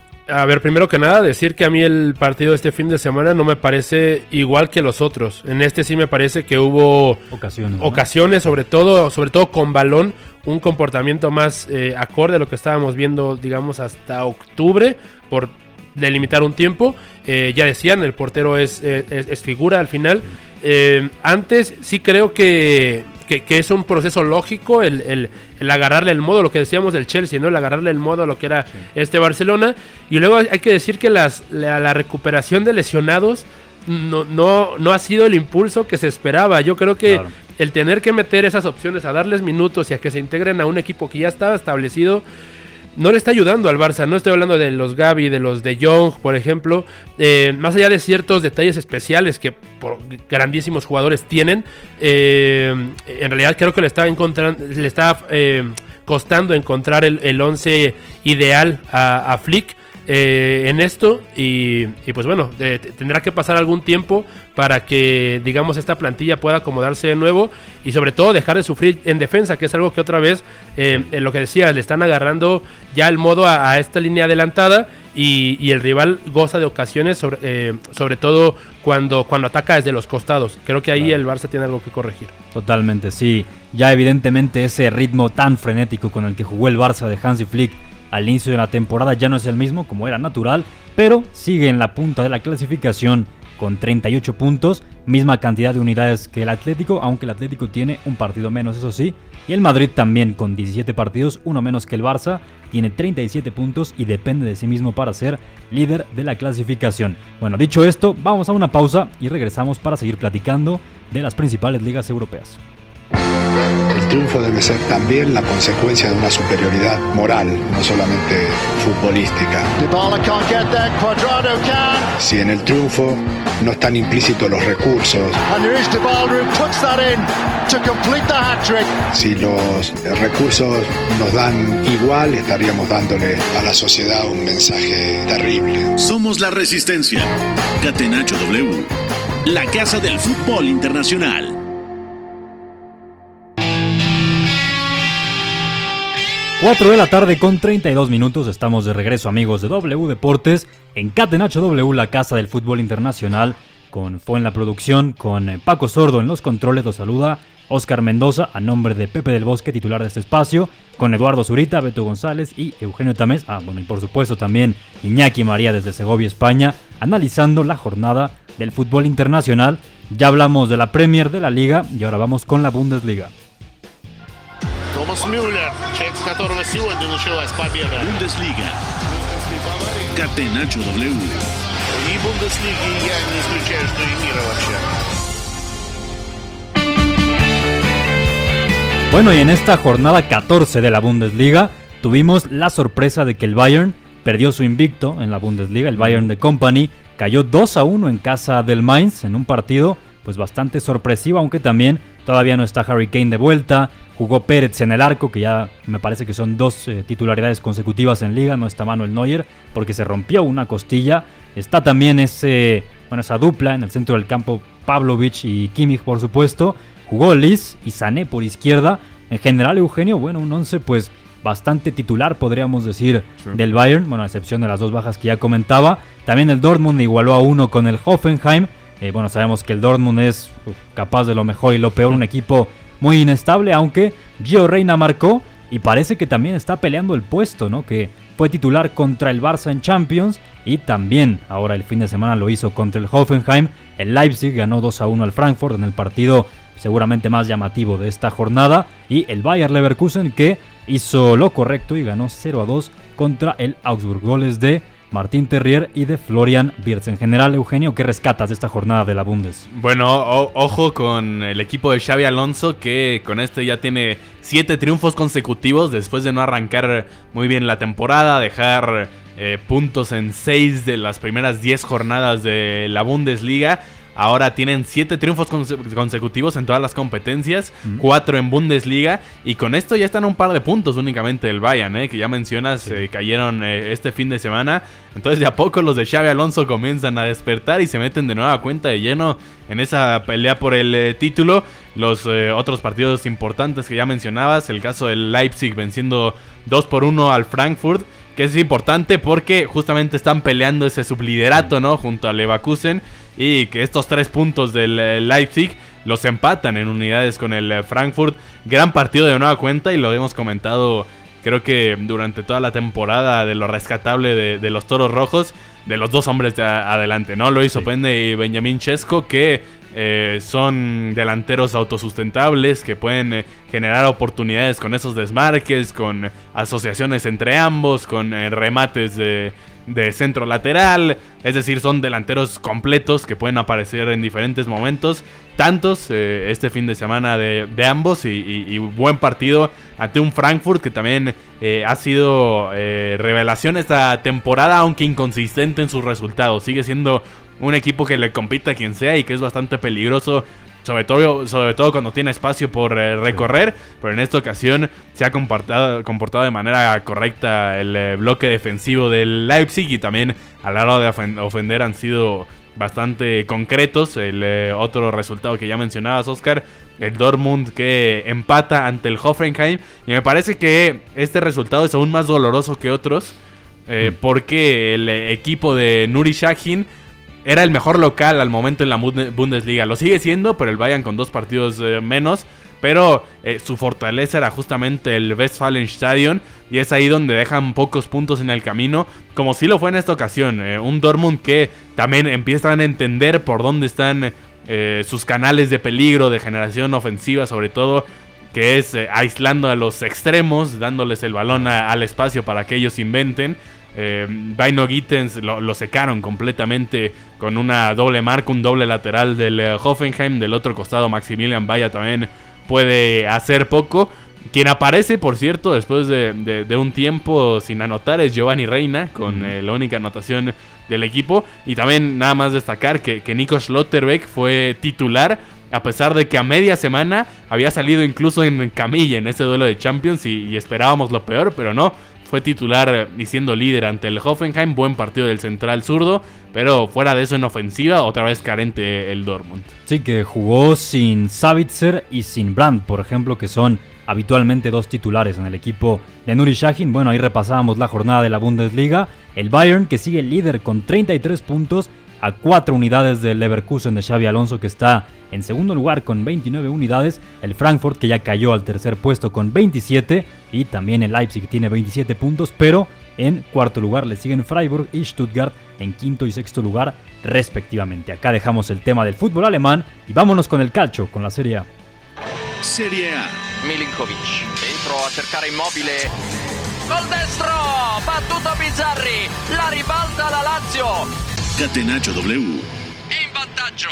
A ver, primero que nada, decir que a mí el partido de este fin de semana no me parece igual que los otros. En este sí me parece que hubo ocasiones, ¿no? ocasiones sobre todo, sobre todo con balón, un comportamiento más eh, acorde a lo que estábamos viendo, digamos, hasta octubre, por delimitar un tiempo. Eh, ya decían, el portero es, eh, es, es figura al final. Eh, antes sí creo que, que, que es un proceso lógico el, el, el agarrarle el modo, lo que decíamos del Chelsea, ¿no? El agarrarle el modo a lo que era sí. este Barcelona. Y luego hay que decir que las, la, la recuperación de lesionados no, no, no ha sido el impulso que se esperaba. Yo creo que claro. el tener que meter esas opciones, a darles minutos y a que se integren a un equipo que ya estaba establecido, no le está ayudando al Barça. No estoy hablando de los Gavi, de los de Jong, por ejemplo. Eh, más allá de ciertos detalles especiales que por grandísimos jugadores tienen, eh, en realidad creo que le está, encontrando, le está eh, costando encontrar el, el once ideal a, a Flick eh, en esto. Y, y pues bueno, eh, tendrá que pasar algún tiempo para que, digamos, esta plantilla pueda acomodarse de nuevo y sobre todo dejar de sufrir en defensa, que es algo que otra vez, eh, en lo que decía, le están agarrando ya el modo a, a esta línea adelantada y, y el rival goza de ocasiones, sobre, eh, sobre todo cuando, cuando ataca desde los costados. Creo que ahí claro. el Barça tiene algo que corregir. Totalmente, sí. Ya evidentemente ese ritmo tan frenético con el que jugó el Barça de Hansi Flick al inicio de la temporada ya no es el mismo, como era natural, pero sigue en la punta de la clasificación con treinta y ocho puntos, misma cantidad de unidades que el Atlético, aunque el Atlético tiene un partido menos, eso sí, y el Madrid también con diecisiete partidos, uno menos que el Barça, tiene treinta y siete puntos y depende de sí mismo para ser líder de la clasificación. Bueno, dicho esto, vamos a una pausa y regresamos para seguir platicando de las principales ligas europeas. El triunfo debe ser también la consecuencia de una superioridad moral, no solamente futbolística. Si en el triunfo no están implícitos los recursos, si los recursos nos dan igual, estaríamos dándole a la sociedad un mensaje terrible. Somos la Resistencia. Catenacho W, la casa del fútbol internacional. cuatro de la tarde con treinta y dos minutos, estamos de regreso, amigos de W Deportes, en Catenacho W, la casa del fútbol internacional, con Fue en la producción, con Paco Sordo en los controles, los saluda Oscar Mendoza, a nombre de Pepe del Bosque, titular de este espacio, con Eduardo Zurita, Beto González y Eugenio Tamés, ah, bueno, y por supuesto también Iñaki María desde Segovia, España, analizando la jornada del fútbol internacional. Ya hablamos de la Premier, de la Liga, y ahora vamos con la Bundesliga. Томас Мюллер, человек, с которого сегодня началась победа. Бундеслига. Catenacho W. И Бундеслиги я не исключаю, что и мира вообще. Bueno, y en esta jornada catorce de la Bundesliga tuvimos la sorpresa de que el Bayern perdió su invicto en la Bundesliga. El Bayern de Company cayó dos a uno en casa del Mainz en un partido pues bastante sorpresivo, aunque también todavía no está Harry Kane de vuelta. Jugó Pérez en el arco, que ya me parece que son dos eh, titularidades consecutivas en liga. No está Manuel Neuer porque se rompió una costilla. Está también ese, bueno, esa dupla en el centro del campo, Pavlovic y Kimmich, por supuesto. Jugó Liz y Sané por izquierda. En general, Eugenio, bueno, un once pues bastante titular, podríamos decir, sí. del Bayern. Bueno, a excepción de las dos bajas que ya comentaba. También el Dortmund igualó a uno con el Hoffenheim. Eh, bueno, sabemos que el Dortmund es uf, capaz de lo mejor y lo peor, un equipo muy inestable, aunque Gio Reyna marcó y parece que también está peleando el puesto, ¿no? Que fue titular contra el Barça en Champions y también ahora el fin de semana lo hizo contra el Hoffenheim. El Leipzig ganó dos a uno al Frankfurt en el partido seguramente más llamativo de esta jornada, y el Bayer Leverkusen, que hizo lo correcto y ganó cero a dos contra el Augsburg. Goles de Martín Terrier y de Florian Wirtz. En general, Eugenio, ¿qué rescatas de esta jornada de la Bundes? Bueno, o- ojo con el equipo de Xabi Alonso, que con este ya tiene siete triunfos consecutivos después de no arrancar muy bien la temporada, dejar eh, puntos en seis de las primeras diez jornadas de la Bundesliga. Ahora tienen siete triunfos conse- consecutivos en todas las competencias, mm. cuatro en Bundesliga, y con esto ya están a un par de puntos únicamente del Bayern, ¿eh? que ya mencionas, sí. eh, cayeron eh, este fin de semana. Entonces de a poco los de Xabi Alonso comienzan a despertar y se meten de nueva cuenta de lleno en esa pelea por el eh, título. Los eh, otros partidos importantes que ya mencionabas, el caso del Leipzig venciendo dos por uno al Frankfurt, que es importante porque justamente están peleando ese subliderato, ¿no? Junto al Leverkusen. Y que estos tres puntos del Leipzig los empatan en unidades con el Frankfurt. Gran partido de nueva cuenta y lo hemos comentado creo que durante toda la temporada de lo rescatable de, de los Toros Rojos, de los dos hombres de a, adelante, ¿no? Lois Openda y Benjamín Šeško, que eh, son delanteros autosustentables, que pueden eh, generar oportunidades con esos desmarques, con asociaciones entre ambos, con eh, remates de... de centro lateral, es decir, son delanteros completos que pueden aparecer en diferentes momentos, tantos eh, este fin de semana de, de ambos y, y, y buen partido ante un Frankfurt que también eh, ha sido eh, revelación esta temporada, aunque inconsistente en sus resultados. Sigue siendo un equipo que le compite a quien sea y que es bastante peligroso, sobre todo, sobre todo cuando tiene espacio por eh, recorrer, pero en esta ocasión se ha comportado, comportado de manera correcta el eh, bloque defensivo del Leipzig y también a la hora de ofender han sido bastante concretos. El eh, otro resultado que ya mencionabas, Oscar, el Dortmund que empata ante el Hoffenheim, y me parece que este resultado es aún más doloroso que otros, eh, mm. porque el eh, equipo de Nuri Sahin era el mejor local al momento en la Bundesliga. Lo sigue siendo, pero el Bayern con dos partidos eh, menos. Pero eh, su fortaleza era justamente el Westfalenstadion. Y es ahí donde dejan pocos puntos en el camino. Como sí lo fue en esta ocasión. Eh, un Dortmund que también empiezan a entender por dónde están eh, sus canales de peligro, de generación ofensiva sobre todo. Que es eh, aislando a los extremos, dándoles el balón a, al espacio para que ellos inventen. Eh, Bino Gittens lo, lo secaron completamente con una doble marca, un doble lateral del eh, Hoffenheim. Del otro costado Maximilian Bayer también puede hacer poco. Quien aparece, por cierto, después de, de, de un tiempo sin anotar es Giovanni Reina, con eh, la única anotación del equipo. Y también nada más destacar que, que Nico Schlotterbeck fue titular, a pesar de que a media semana había salido incluso en camilla en ese duelo de Champions y, y esperábamos lo peor, pero no. Fue titular y siendo líder ante el Hoffenheim. Buen partido del central zurdo, pero fuera de eso en ofensiva, otra vez carente el Dortmund. Sí, que jugó sin Sabitzer y sin Brandt, por ejemplo, que son habitualmente dos titulares en el equipo de Nuri Sahin. Bueno, ahí repasábamos la jornada de la Bundesliga. El Bayern, que sigue líder con treinta y tres puntos, a cuatro unidades del Leverkusen de Xabi Alonso, que está en segundo lugar con veintinueve unidades. El Frankfurt, que ya cayó al tercer puesto con veintisiete. Y también el Leipzig tiene veintisiete puntos, pero en cuarto lugar le siguen Freiburg y Stuttgart en quinto y sexto lugar respectivamente. Acá dejamos el tema del fútbol alemán y vámonos con el calcio, con la Serie A. Serie A. Milinkovic, dentro a cercare Immobile. Col destro, battuto Bizzarri, la ribalta la Lazio. Catenaccio W. In vantaggio.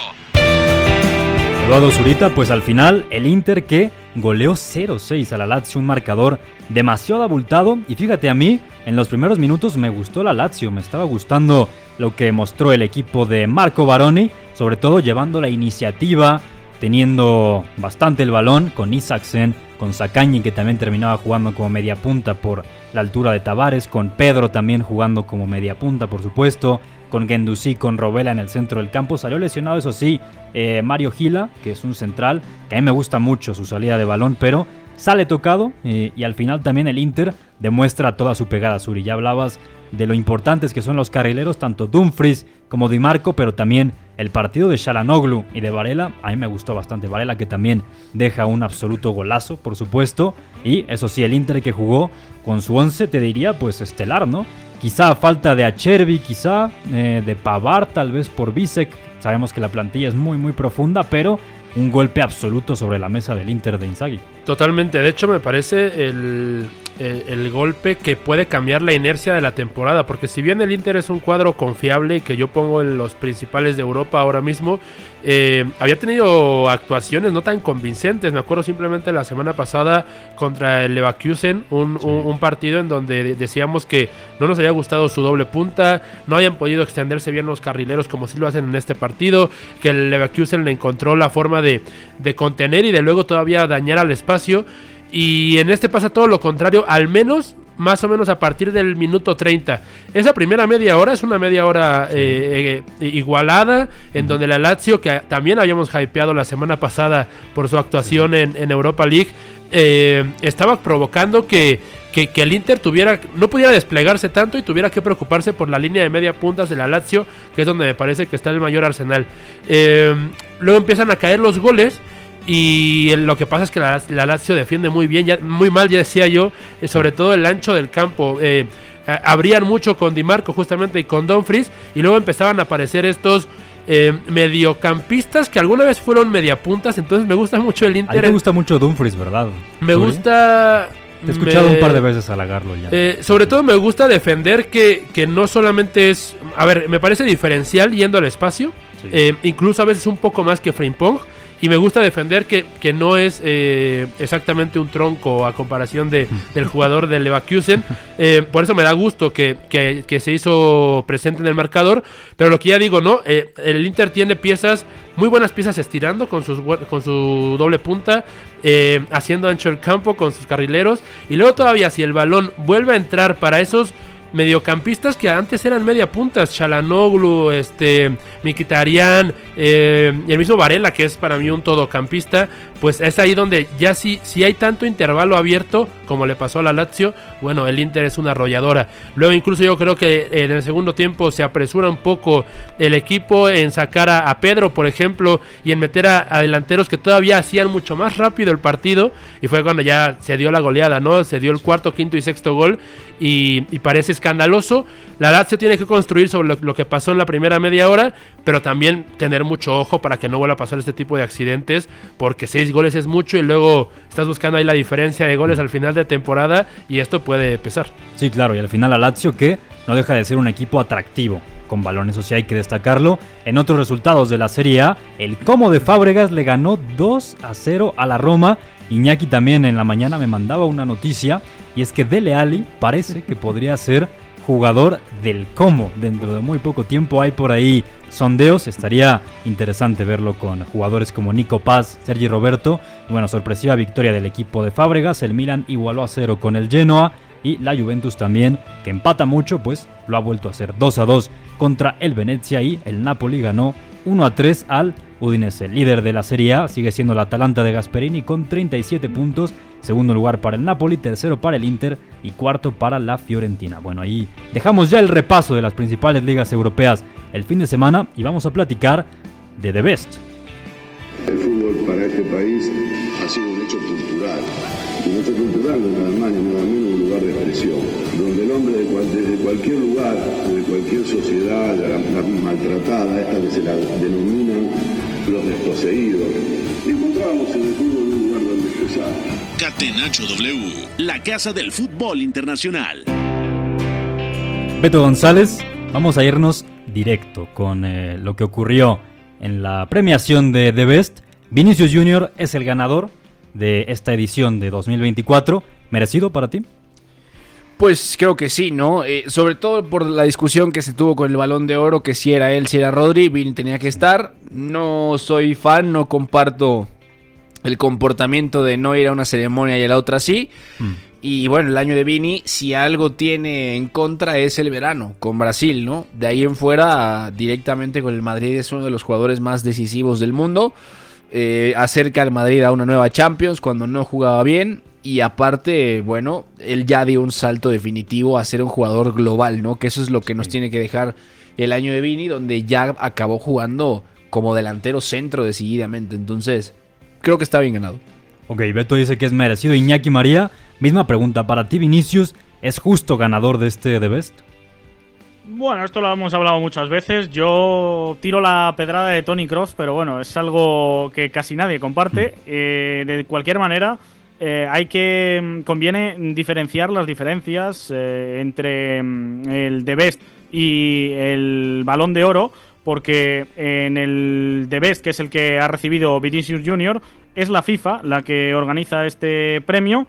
Eduardo Zurita, pues al final el Inter que goleó cero seis a la Lazio, un marcador demasiado abultado. Y fíjate, a mí en los primeros minutos me gustó la Lazio, me estaba gustando lo que mostró el equipo de Marco Baroni, sobre todo llevando la iniciativa, teniendo bastante el balón con Isaksen, con Zaccagni, que también terminaba jugando como media punta por la altura de Tavares, con Pedro también jugando como media punta, por supuesto, con Guendouzi, con Robela en el centro del campo. Salió lesionado, eso sí, eh, Mario Gila, que es un central, que a mí me gusta mucho su salida de balón, pero sale tocado eh, y al final también el Inter demuestra toda su pegada, Suri. Ya hablabas de lo importantes que son los carrileros, tanto Dumfries como Di Marco, pero también el partido de Çalhanoğlu y de Varela, a mí me gustó bastante. Varela, que también deja un absoluto golazo, por supuesto, y eso sí, el Inter que jugó con su once, te diría, pues estelar, ¿no? Quizá a falta de Acerbi, quizá eh, de Pavard, tal vez por Bisek. Sabemos que la plantilla es muy muy profunda, pero un golpe absoluto sobre la mesa del Inter de Inzaghi. Totalmente, de hecho me parece el, eh, el golpe que puede cambiar la inercia de la temporada, porque si bien el Inter es un cuadro confiable y que yo pongo en los principales de Europa ahora mismo, eh, había tenido actuaciones no tan convincentes. Me acuerdo simplemente la semana pasada contra el Leverkusen, un, sí. un, un partido en donde decíamos que no nos había gustado su doble punta, no habían podido extenderse bien los carrileros como sí lo hacen en este partido, que el Leverkusen le encontró la forma de, de contener y de luego todavía dañar al espacio. Y en este pasa todo lo contrario, al menos más o menos a partir del minuto treinta. Esa primera media hora es una media hora eh, eh, igualada, en donde la Lazio, que también habíamos hypeado la semana pasada por su actuación en, en Europa League, eh, estaba provocando que, que, que el Inter tuviera no pudiera desplegarse tanto y tuviera que preocuparse por la línea de media puntas de la Lazio, que es donde me parece que está el mayor arsenal. Eh, luego empiezan a caer los goles. Y lo que pasa es que la, la Lazio defiende muy bien, ya, muy mal, ya decía yo, eh, sobre todo el ancho del campo. Eh, abrían mucho con Di Marco justamente y con Dumfries, y luego empezaban a aparecer estos eh, mediocampistas que alguna vez fueron mediapuntas. Entonces me gusta mucho el Inter. A ti te gusta mucho Dumfries, ¿verdad? Me ¿Tú, gusta... Te he escuchado me, un par de veces halagarlo ya. Eh, sobre todo me gusta defender que, que no solamente es... A ver, me parece diferencial yendo al espacio, sí. eh, incluso a veces un poco más que Frimpong. Y me gusta defender que, que no es eh, exactamente un tronco a comparación de, del jugador del Leverkusen. Eh, por eso me da gusto que, que, que se hizo presente en el marcador. Pero lo que ya digo, ¿no? Eh, el Inter tiene piezas, muy buenas piezas estirando con, sus, con su doble punta, eh, haciendo ancho el campo con sus carrileros. Y luego todavía si el balón vuelve a entrar para esos mediocampistas que antes eran media puntas, Çalhanoğlu, este, Mkhitaryan, eh, y el mismo Varela, que es para mí un todocampista, pues es ahí donde ya si, si hay tanto intervalo abierto como le pasó a la Lazio, bueno, el Inter es una arrolladora. Luego incluso yo creo que en el segundo tiempo se apresura un poco el equipo en sacar a, a Pedro, por ejemplo, y en meter a, a delanteros que todavía hacían mucho más rápido el partido, y fue cuando ya se dio la goleada, ¿no? Se dio el cuarto, quinto y sexto gol, y, y parece escandaloso. La Lazio tiene que construir sobre lo, lo que pasó en la primera media hora, pero también tener mucho ojo para que no vuelva a pasar este tipo de accidentes, porque seis goles es mucho y luego estás buscando ahí la diferencia de goles al final de temporada y esto puede pesar. Sí, claro, y al final la Lazio, que no deja de ser un equipo atractivo con balón, eso sí hay que destacarlo. En otros resultados de la Serie A, el Como de Fábregas le ganó dos a cero a la Roma. Iñaki también en la mañana me mandaba una noticia, y es que Dele Alli parece que podría ser jugador del Como dentro de muy poco tiempo. Hay por ahí sondeos, estaría interesante verlo con jugadores como Nico Paz, Sergi Roberto. Bueno, sorpresiva victoria del equipo de Fábregas. El Milan igualó a cero con el Genoa, y la Juventus también, que empata mucho, pues lo ha vuelto a hacer dos a dos contra el Venezia, y el Napoli ganó uno a tres al Udinese. Líder de la Serie A sigue siendo el Atalanta de Gasperini con treinta y siete puntos. Segundo lugar para el Napoli, tercero para el Inter y cuarto para la Fiorentina. Bueno, ahí dejamos ya el repaso de las principales ligas europeas el fin de semana y vamos a platicar de The Best. El fútbol para este país ha sido un hecho cultural. Un hecho cultural donde Alemania no da menos un lugar de expresión, donde el hombre de cual, desde cualquier lugar, de cualquier sociedad, la, la maltratada, esta que se la denominan los desposeídos, encontramos en el fútbol un lugar donde expresar. Catenacho W, la casa del fútbol internacional. Beto González, vamos a irnos directo con eh, lo que ocurrió en la premiación de The Best. Vinicius Junior es el ganador de esta edición de dos mil veinticuatro. ¿Merecido para ti? Pues creo que sí, ¿no? Eh, sobre todo por la discusión que se tuvo con el Balón de Oro, que si era él, si era Rodri, Vini tenía que estar. No soy fan, no comparto el comportamiento de no ir a una ceremonia y a la otra sí. Mm. Y bueno, el año de Vini, si algo tiene en contra es el verano, con Brasil, ¿no? De ahí en fuera, directamente con el Madrid, es uno de los jugadores más decisivos del mundo. Eh, acerca al Madrid a una nueva Champions cuando no jugaba bien. Y aparte, bueno, él ya dio un salto definitivo a ser un jugador global, ¿no? Que eso es lo que nos sí. tiene que dejar el año de Vini, donde ya acabó jugando como delantero centro decididamente. Entonces, creo que está bien ganado. Ok, Beto dice que es merecido. Iñaki María, misma pregunta. Para ti, Vinicius, ¿es justo ganador de este The Best? Bueno, esto lo hemos hablado muchas veces. Yo tiro la pedrada de Toni Kroos, pero bueno, es algo que casi nadie comparte. Eh, de cualquier manera, eh, hay que conviene diferenciar las diferencias eh, entre el The Best y el Balón de Oro, porque en el The Best, que es el que ha recibido Vinicius Junior, es la FIFA la que organiza este premio.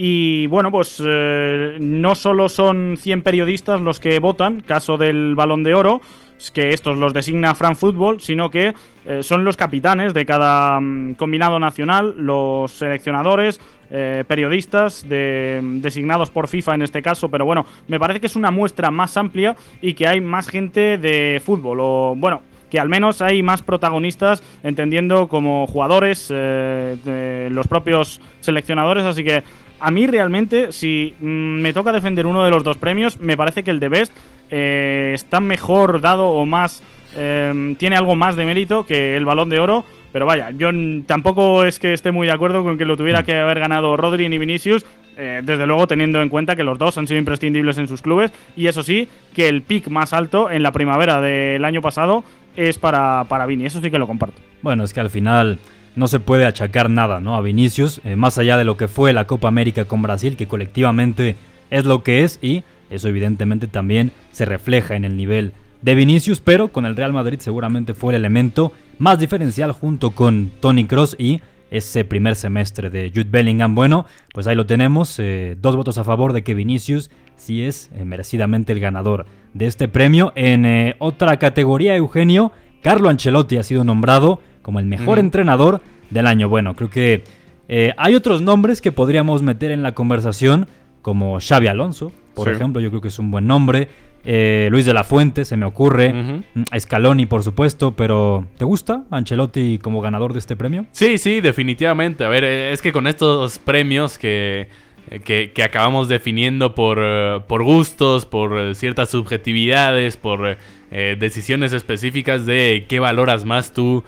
Y bueno, pues eh, no solo son cien periodistas los que votan, caso del Balón de Oro, que estos los designa France Football, sino que eh, son los capitanes de cada um, combinado nacional, los seleccionadores, eh, periodistas de, designados por FIFA en este caso. Pero bueno, me parece que es una muestra más amplia y que hay más gente de fútbol, o bueno, que al menos hay más protagonistas, entendiendo como jugadores, eh, de los propios seleccionadores. Así que a mí realmente, si mm, me toca defender uno de los dos premios, me parece que el The Best eh, está mejor dado o más, eh, tiene algo más de mérito que el Balón de Oro. Pero vaya, yo n- tampoco es que esté muy de acuerdo con que lo tuviera que haber ganado Rodri ni Vinicius, eh, desde luego teniendo en cuenta que los dos han sido imprescindibles en sus clubes, y eso sí, que el pick más alto en la primavera del año pasado es para, para Vini, eso sí que lo comparto. Bueno, es que al final no se puede achacar nada, ¿no?, a Vinicius, eh, más allá de lo que fue la Copa América con Brasil, que colectivamente es lo que es, y eso evidentemente también se refleja en el nivel de Vinicius, pero con el Real Madrid seguramente fue el elemento más diferencial junto con Toni Kroos y ese primer semestre de Jude Bellingham. Bueno, pues ahí lo tenemos, eh, dos votos a favor de que Vinicius sí es eh, merecidamente el ganador de este premio. En eh, otra categoría, Eugenio, Carlo Ancelotti ha sido nombrado como el mejor mm. entrenador del año. Bueno, creo que eh, hay otros nombres que podríamos meter en la conversación, como Xabi Alonso, por sí. ejemplo, yo creo que es un buen nombre. Eh, Luis de la Fuente, se me ocurre. Uh-huh. Scaloni, por supuesto, pero ¿te gusta Ancelotti como ganador de este premio? Sí, sí, definitivamente. A ver, es que con estos premios que, que, que acabamos definiendo por, por gustos, por ciertas subjetividades, por eh, decisiones específicas de qué valoras más tú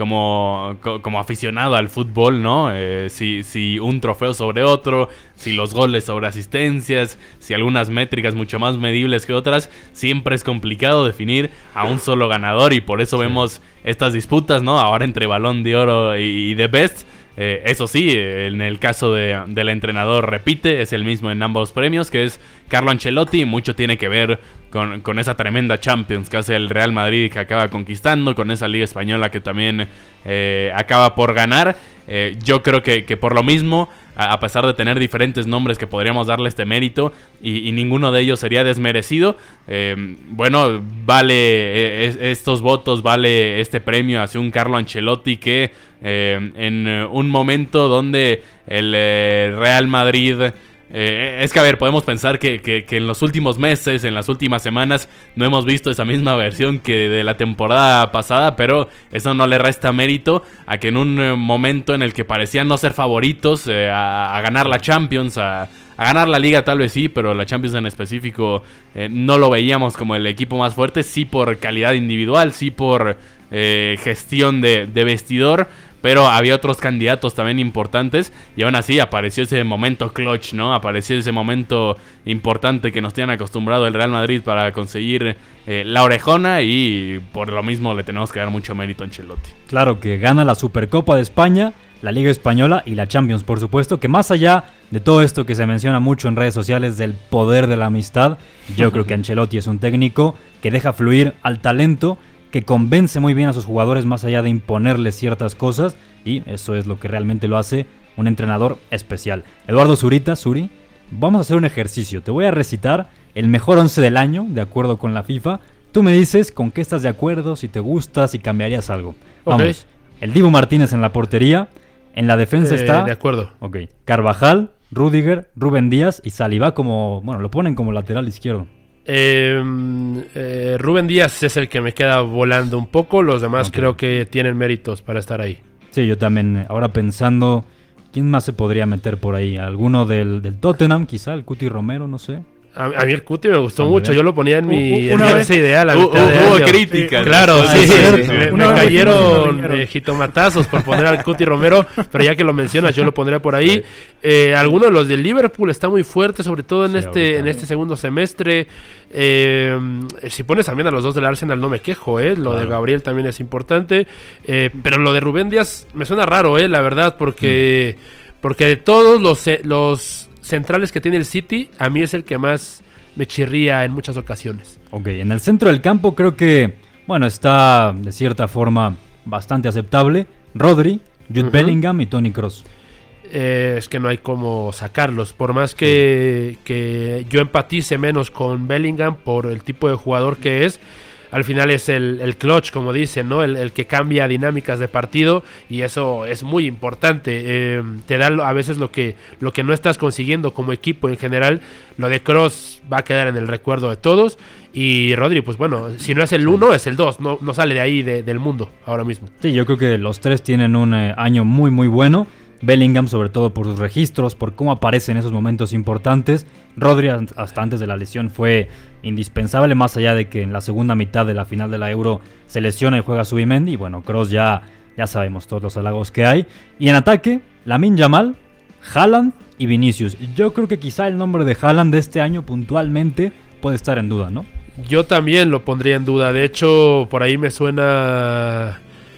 como, como aficionado al fútbol, ¿no? Eh, si, si un trofeo sobre otro, si los goles sobre asistencias, si algunas métricas mucho más medibles que otras, siempre es complicado definir a un solo ganador, y por eso sí. vemos estas disputas, ¿no? Ahora entre Balón de Oro y, y The Best. Eh, eso sí, en el caso de, del entrenador repite, es el mismo en ambos premios, que es Carlo Ancelotti. Mucho tiene que ver con, con esa tremenda Champions que hace el Real Madrid, que acaba conquistando, con esa Liga Española que también eh, acaba por ganar. Eh, yo creo que, que por lo mismo, a, a pesar de tener diferentes nombres que podríamos darle este mérito, y, y ninguno de ellos sería desmerecido, eh, bueno, vale eh, estos votos, vale este premio hacia un Carlo Ancelotti que eh, en un momento donde el eh, Real Madrid... Eh, es que, a ver, podemos pensar que, que, que en los últimos meses, en las últimas semanas, no hemos visto esa misma versión que de la temporada pasada, pero eso no le resta mérito a que en un eh, momento en el que parecían no ser favoritos eh, a, a ganar la Champions, a, a ganar la Liga tal vez sí, pero la Champions en específico eh, no lo veíamos como el equipo más fuerte, sí por calidad individual, sí por eh, gestión de, de vestidor, pero había otros candidatos también importantes, y aún así apareció ese momento clutch, ¿no? Apareció ese momento importante que nos tienen acostumbrado el Real Madrid para conseguir eh, la orejona, y por lo mismo le tenemos que dar mucho mérito a Ancelotti. Claro, que gana la Supercopa de España, la Liga Española y la Champions, por supuesto, que más allá de todo esto que se menciona mucho en redes sociales del poder de la amistad, yo creo que Ancelotti es un técnico que deja fluir al talento, que convence muy bien a sus jugadores más allá de imponerles ciertas cosas, y eso es lo que realmente lo hace un entrenador especial. Eduardo Zurita, Zuri, vamos a hacer un ejercicio. Te voy a recitar el mejor once del año, de acuerdo con la FIFA. Tú me dices con qué estás de acuerdo, si te gusta, si cambiarías algo. Vamos. Okay. El Dibu Martínez en la portería. En la defensa eh, está... De acuerdo. Ok. Carvajal, Rüdiger, Rubén Díaz y Saliba como... Bueno, lo ponen como lateral izquierdo. Eh, eh, Rubén Díaz es el que me queda volando un poco. Los demás okay. creo que tienen méritos para estar ahí. Sí, yo también. Ahora pensando, ¿quién más se podría meter por ahí? ¿Alguno del, del Tottenham? Quizá el Cuti Romero, no sé. A, a mí el Cuti me gustó mucho, yo lo ponía en mi uh, uh, en esa idea. La uh, uh, hubo críticas. Sí, claro, sí, sí, sí, sí. Me, me cayeron eh, jitomatazos por poner al Cuti Romero, pero ya que lo mencionas, yo lo pondría por ahí. Eh, alguno de los del Liverpool está muy fuerte, sobre todo en sí, este en este segundo semestre. Eh, si pones también a los dos del Arsenal, no me quejo, eh. Lo claro. de Gabriel también es importante. Eh, pero lo de Rubén Díaz me suena raro, eh, la verdad, porque... Mm. Porque de todos los, los centrales que tiene el City, a mí es el que más me chirría en muchas ocasiones. Ok, en el centro del campo creo que, bueno, está de cierta forma bastante aceptable. Rodri, Jude uh-huh. Bellingham y Toni Kroos. Eh, es que no hay cómo sacarlos. Por más que, que yo empatice menos con Bellingham por el tipo de jugador que es, al final es el, el clutch, como dicen, ¿no? El, el que cambia dinámicas de partido, y eso es muy importante. Eh, te da a veces lo que, lo que no estás consiguiendo como equipo en general. Lo de Kroos va a quedar en el recuerdo de todos. Y Rodri, pues bueno, si no es el uno, es el dos. No, no sale de ahí de, del mundo ahora mismo. Sí, yo creo que los tres tienen un eh, año muy, muy bueno. Bellingham, sobre todo por sus registros, por cómo aparece en esos momentos importantes. Rodri, hasta antes de la lesión, fue indispensable, más allá de que en la segunda mitad de la final de la Euro se lesiona y juega Zubimendi. Y bueno, Kroos ya, ya sabemos todos los halagos que hay. Y en ataque, Lamine Yamal, Haaland y Vinicius. Yo creo que quizá el nombre de Haaland de este año puntualmente puede estar en duda, ¿no? Yo también lo pondría en duda. De hecho, por ahí me suena...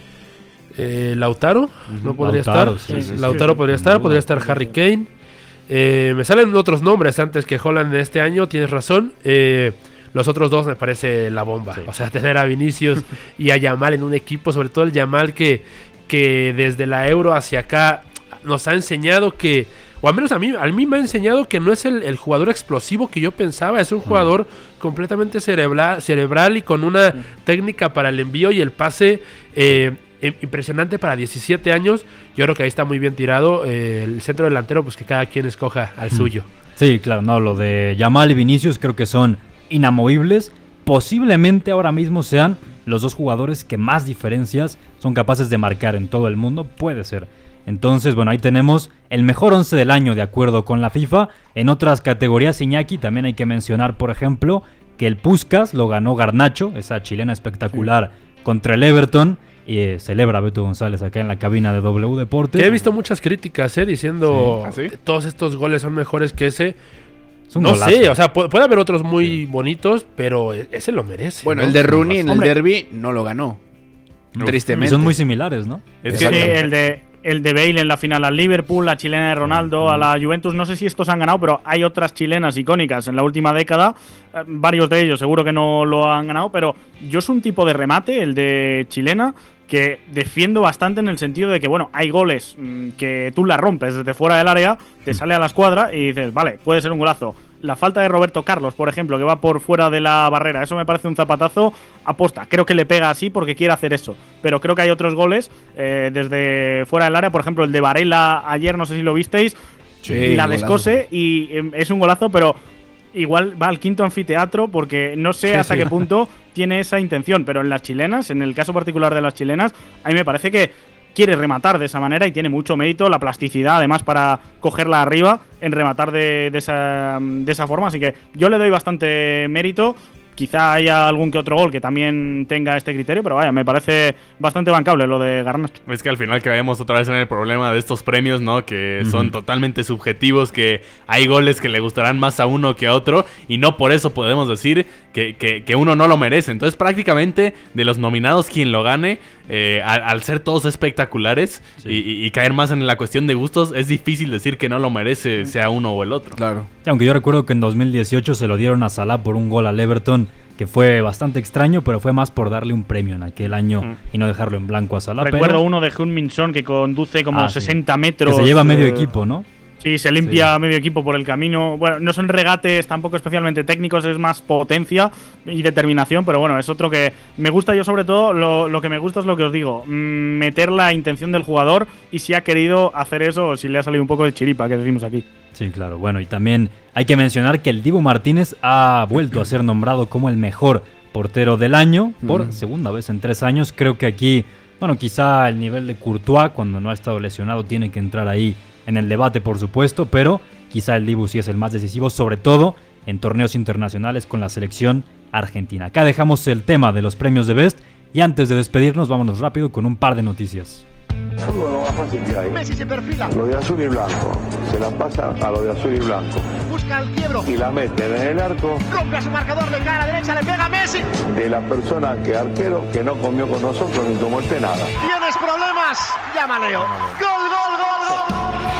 Eh, Lautaro, ¿no podría Lautaro, estar? Sí, sí, Lautaro sí, podría sí, estar, sí, podría sí, estar sí, Harry sí. Kane. Eh, me salen otros nombres antes que Haaland en este año, tienes razón. Eh, los otros dos me parece la bomba. Sí. O sea, tener a Vinicius y a Yamal en un equipo, sobre todo el Yamal que, que desde la Euro hacia acá nos ha enseñado que, o al menos a mí, a mí me ha enseñado que no es el, el jugador explosivo que yo pensaba, es un jugador mm. completamente cerebral, cerebral y con una mm. técnica para el envío y el pase eh, impresionante para diecisiete años. Yo creo que ahí está muy bien tirado. Eh, el centro delantero, pues que cada quien escoja al mm. suyo. Sí, claro, no, lo de Yamal y Vinicius creo que son inamovibles. Posiblemente ahora mismo sean los dos jugadores que más diferencias son capaces de marcar en todo el mundo. Puede ser. Entonces, bueno, ahí tenemos el mejor once del año de acuerdo con la FIFA. En otras categorías, Iñaki, también hay que mencionar, por ejemplo, que el Puskás lo ganó Garnacho, esa chilena espectacular sí. contra el Everton. Y eh, celebra Beto González acá en la cabina de W Deportes. Que he visto muchas críticas, eh, diciendo ¿Ah, sí? todos estos goles son mejores que ese. No golazo. Sé, o sea, puede, puede haber otros muy sí. bonitos, pero ese lo merece. Bueno, ¿no? el de Rooney en el Hombre. derbi no lo ganó. No. Tristemente. Y son muy similares, ¿no? Es que sí, el de el de Bale en la final al Liverpool, la chilena de Ronaldo, a la Juventus, no sé si estos han ganado, pero hay otras chilenas icónicas en la última década, eh, varios de ellos seguro que no lo han ganado, pero yo es un tipo de remate, el de chilena, que defiendo bastante en el sentido de que, bueno, hay goles mmm, que tú la rompes desde fuera del área, te sale a la escuadra y dices, vale, puede ser un golazo. La falta de Roberto Carlos, por ejemplo, que va por fuera de la barrera, eso me parece un zapatazo aposta. Creo que le pega así porque quiere hacer eso. Pero creo que hay otros goles eh, desde fuera del área, por ejemplo, el de Varela ayer, no sé si lo visteis, sí, la descose y eh, es un golazo, pero igual va al quinto anfiteatro porque no sé sí, hasta sí. qué punto tiene esa intención. Pero en las chilenas, en el caso particular de las chilenas, a mí me parece que quiere rematar de esa manera y tiene mucho mérito, la plasticidad además para cogerla arriba en rematar de, de, esa, de esa forma, así que yo le doy bastante mérito. Quizá haya algún que otro gol que también tenga este criterio, pero vaya, me parece bastante bancable lo de Garnacho. Es que al final caemos otra vez en el problema de estos premios, ¿no? Que uh-huh. son totalmente subjetivos, que hay goles que le gustarán más a uno que a otro, y no por eso podemos decir que, que, que uno no lo merece. Entonces prácticamente de los nominados quien lo gane, eh, al, al ser todos espectaculares sí. y, y caer más en la cuestión de gustos, es difícil decir que no lo merece, sea uno o el otro. Claro. Sí, aunque yo recuerdo que en dos mil dieciocho se lo dieron a Salah por un gol al Everton, que fue bastante extraño, pero fue más por darle un premio en aquel año mm. y no dejarlo en blanco a Salah. Recuerdo pero... uno de Heung-min Son que conduce como ah, sesenta sí. metros. Que se lleva medio eh, equipo, ¿no? Sí, se limpia sí. medio equipo por el camino. Bueno, no son regates tampoco especialmente técnicos, es más potencia y determinación, pero bueno, es otro que me gusta. Yo sobre todo, lo, lo que me gusta es lo que os digo, meter la intención del jugador y si ha querido hacer eso o si le ha salido un poco de chiripa, que decimos aquí. Sí, claro. Bueno, y también hay que mencionar que el Dibu Martínez ha vuelto a ser nombrado como el mejor portero del año por uh-huh. segunda vez en tres años. Creo que aquí, bueno, quizá el nivel de Courtois, cuando no ha estado lesionado, tiene que entrar ahí en el debate, por supuesto, pero quizá el Dibu sí es el más decisivo, sobre todo en torneos internacionales con la selección argentina. Acá dejamos el tema de los premios de Best y antes de despedirnos, vámonos rápido con un par de noticias. Fútbol lo más fácil que hay. Messi se perfila. Lo de azul y blanco. Se la pasa a lo de azul y blanco. Busca el quiebro. Y la mete en el arco. Rompe a su marcador de cara derecha, le pega a Messi. De la persona que arquero que no comió con nosotros ni tomó el penal. ¿Tienes problemas? Llama a Leo. Gol, gol, gol, gol.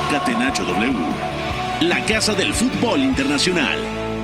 Catenacho W, la casa del fútbol internacional.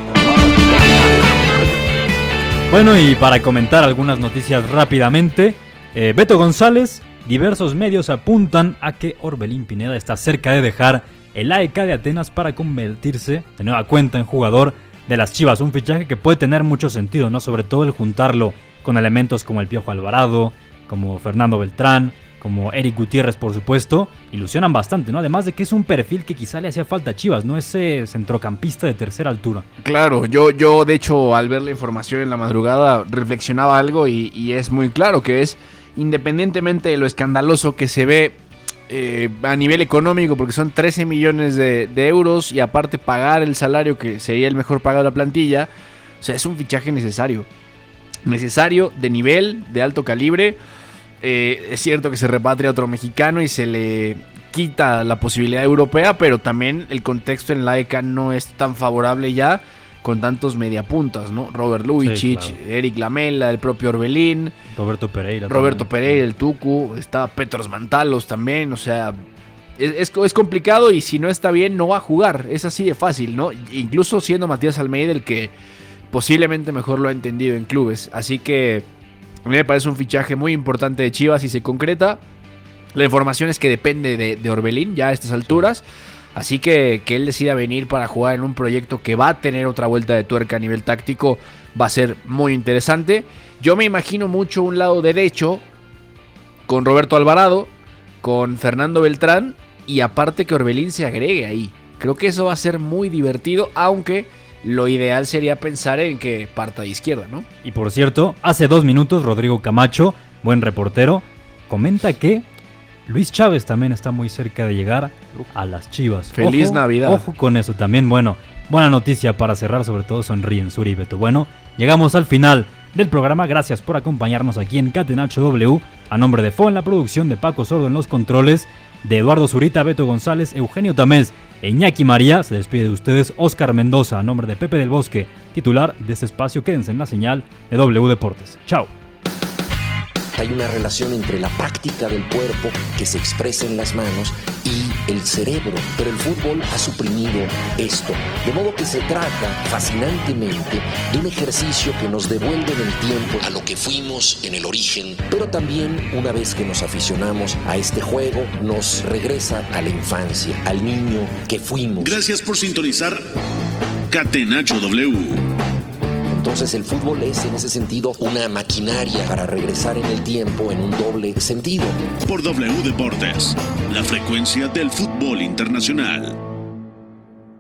Bueno, y para comentar algunas noticias rápidamente, eh, Beto González, diversos medios apuntan a que Orbelín Pineda está cerca de dejar el A E K de Atenas para convertirse de nueva cuenta en jugador de las Chivas, un fichaje que puede tener mucho sentido, ¿no? Sobre todo el juntarlo con elementos como el Piojo Alvarado, como Fernando Beltrán, como Eric Gutiérrez, por supuesto, ilusionan bastante, ¿no? Además de que es un perfil que quizá le hacía falta a Chivas, ¿no? Ese centrocampista de tercera altura. Claro, yo, yo de hecho al ver la información en la madrugada reflexionaba algo y, y es muy claro que es, independientemente de lo escandaloso que se ve eh, a nivel económico, porque son trece millones de, de euros y aparte pagar el salario que sería el mejor pagado de la plantilla, o sea, es un fichaje necesario, necesario, de nivel, de alto calibre. Eh, es cierto que se repatria otro mexicano y se le quita la posibilidad europea, pero también el contexto en la E K no es tan favorable ya con tantos mediapuntas, ¿no? Robert Lujic, sí, claro. Eric Lamela, el propio Orbelín, Roberto Pereira, Roberto también. Pereira, el Tucu, está Petros Mantalos también, o sea, es, es, es complicado y si no está bien no va a jugar, es así de fácil, ¿no? Incluso siendo Matías Almeida el que posiblemente mejor lo ha entendido en clubes, así que a mí me parece un fichaje muy importante de Chivas y se concreta. La información es que depende de, de Orbelín ya a estas alturas. Así que que él decida venir para jugar en un proyecto que va a tener otra vuelta de tuerca a nivel táctico va a ser muy interesante. Yo me imagino mucho un lado derecho con Roberto Alvarado, con Fernando Beltrán y aparte que Orbelín se agregue ahí. Creo que eso va a ser muy divertido, aunque lo ideal sería pensar en que parta de izquierda, ¿no? Y por cierto, hace dos minutos Rodrigo Camacho, buen reportero, comenta que Luis Chávez también está muy cerca de llegar a las Chivas. ¡Feliz ojo, Navidad! Ojo con eso también. Bueno, buena noticia para cerrar, sobre todo sonríen Suri y Beto. Bueno, llegamos al final del programa. Gracias por acompañarnos aquí en Catenacho W. A nombre de Fo en la producción, de Paco Sordo en los controles, de Eduardo Zurita, Beto González, Eugenio Tamés e Iñaki María, se despide de ustedes Oscar Mendoza. A nombre de Pepe del Bosque, titular de este espacio, quédense en la señal de W Deportes. Chao. Hay una relación entre la práctica del cuerpo que se expresa en las manos y el cerebro, pero el fútbol ha suprimido esto, de modo que se trata fascinantemente de un ejercicio que nos devuelve en el tiempo a lo que fuimos en el origen, pero también una vez que nos aficionamos a este juego nos regresa a la infancia, al niño que fuimos. Gracias por sintonizar Catenacho W. Entonces el fútbol es en ese sentido una maquinaria para regresar en el tiempo en un doble sentido. Por W Deportes, la frecuencia del fútbol internacional.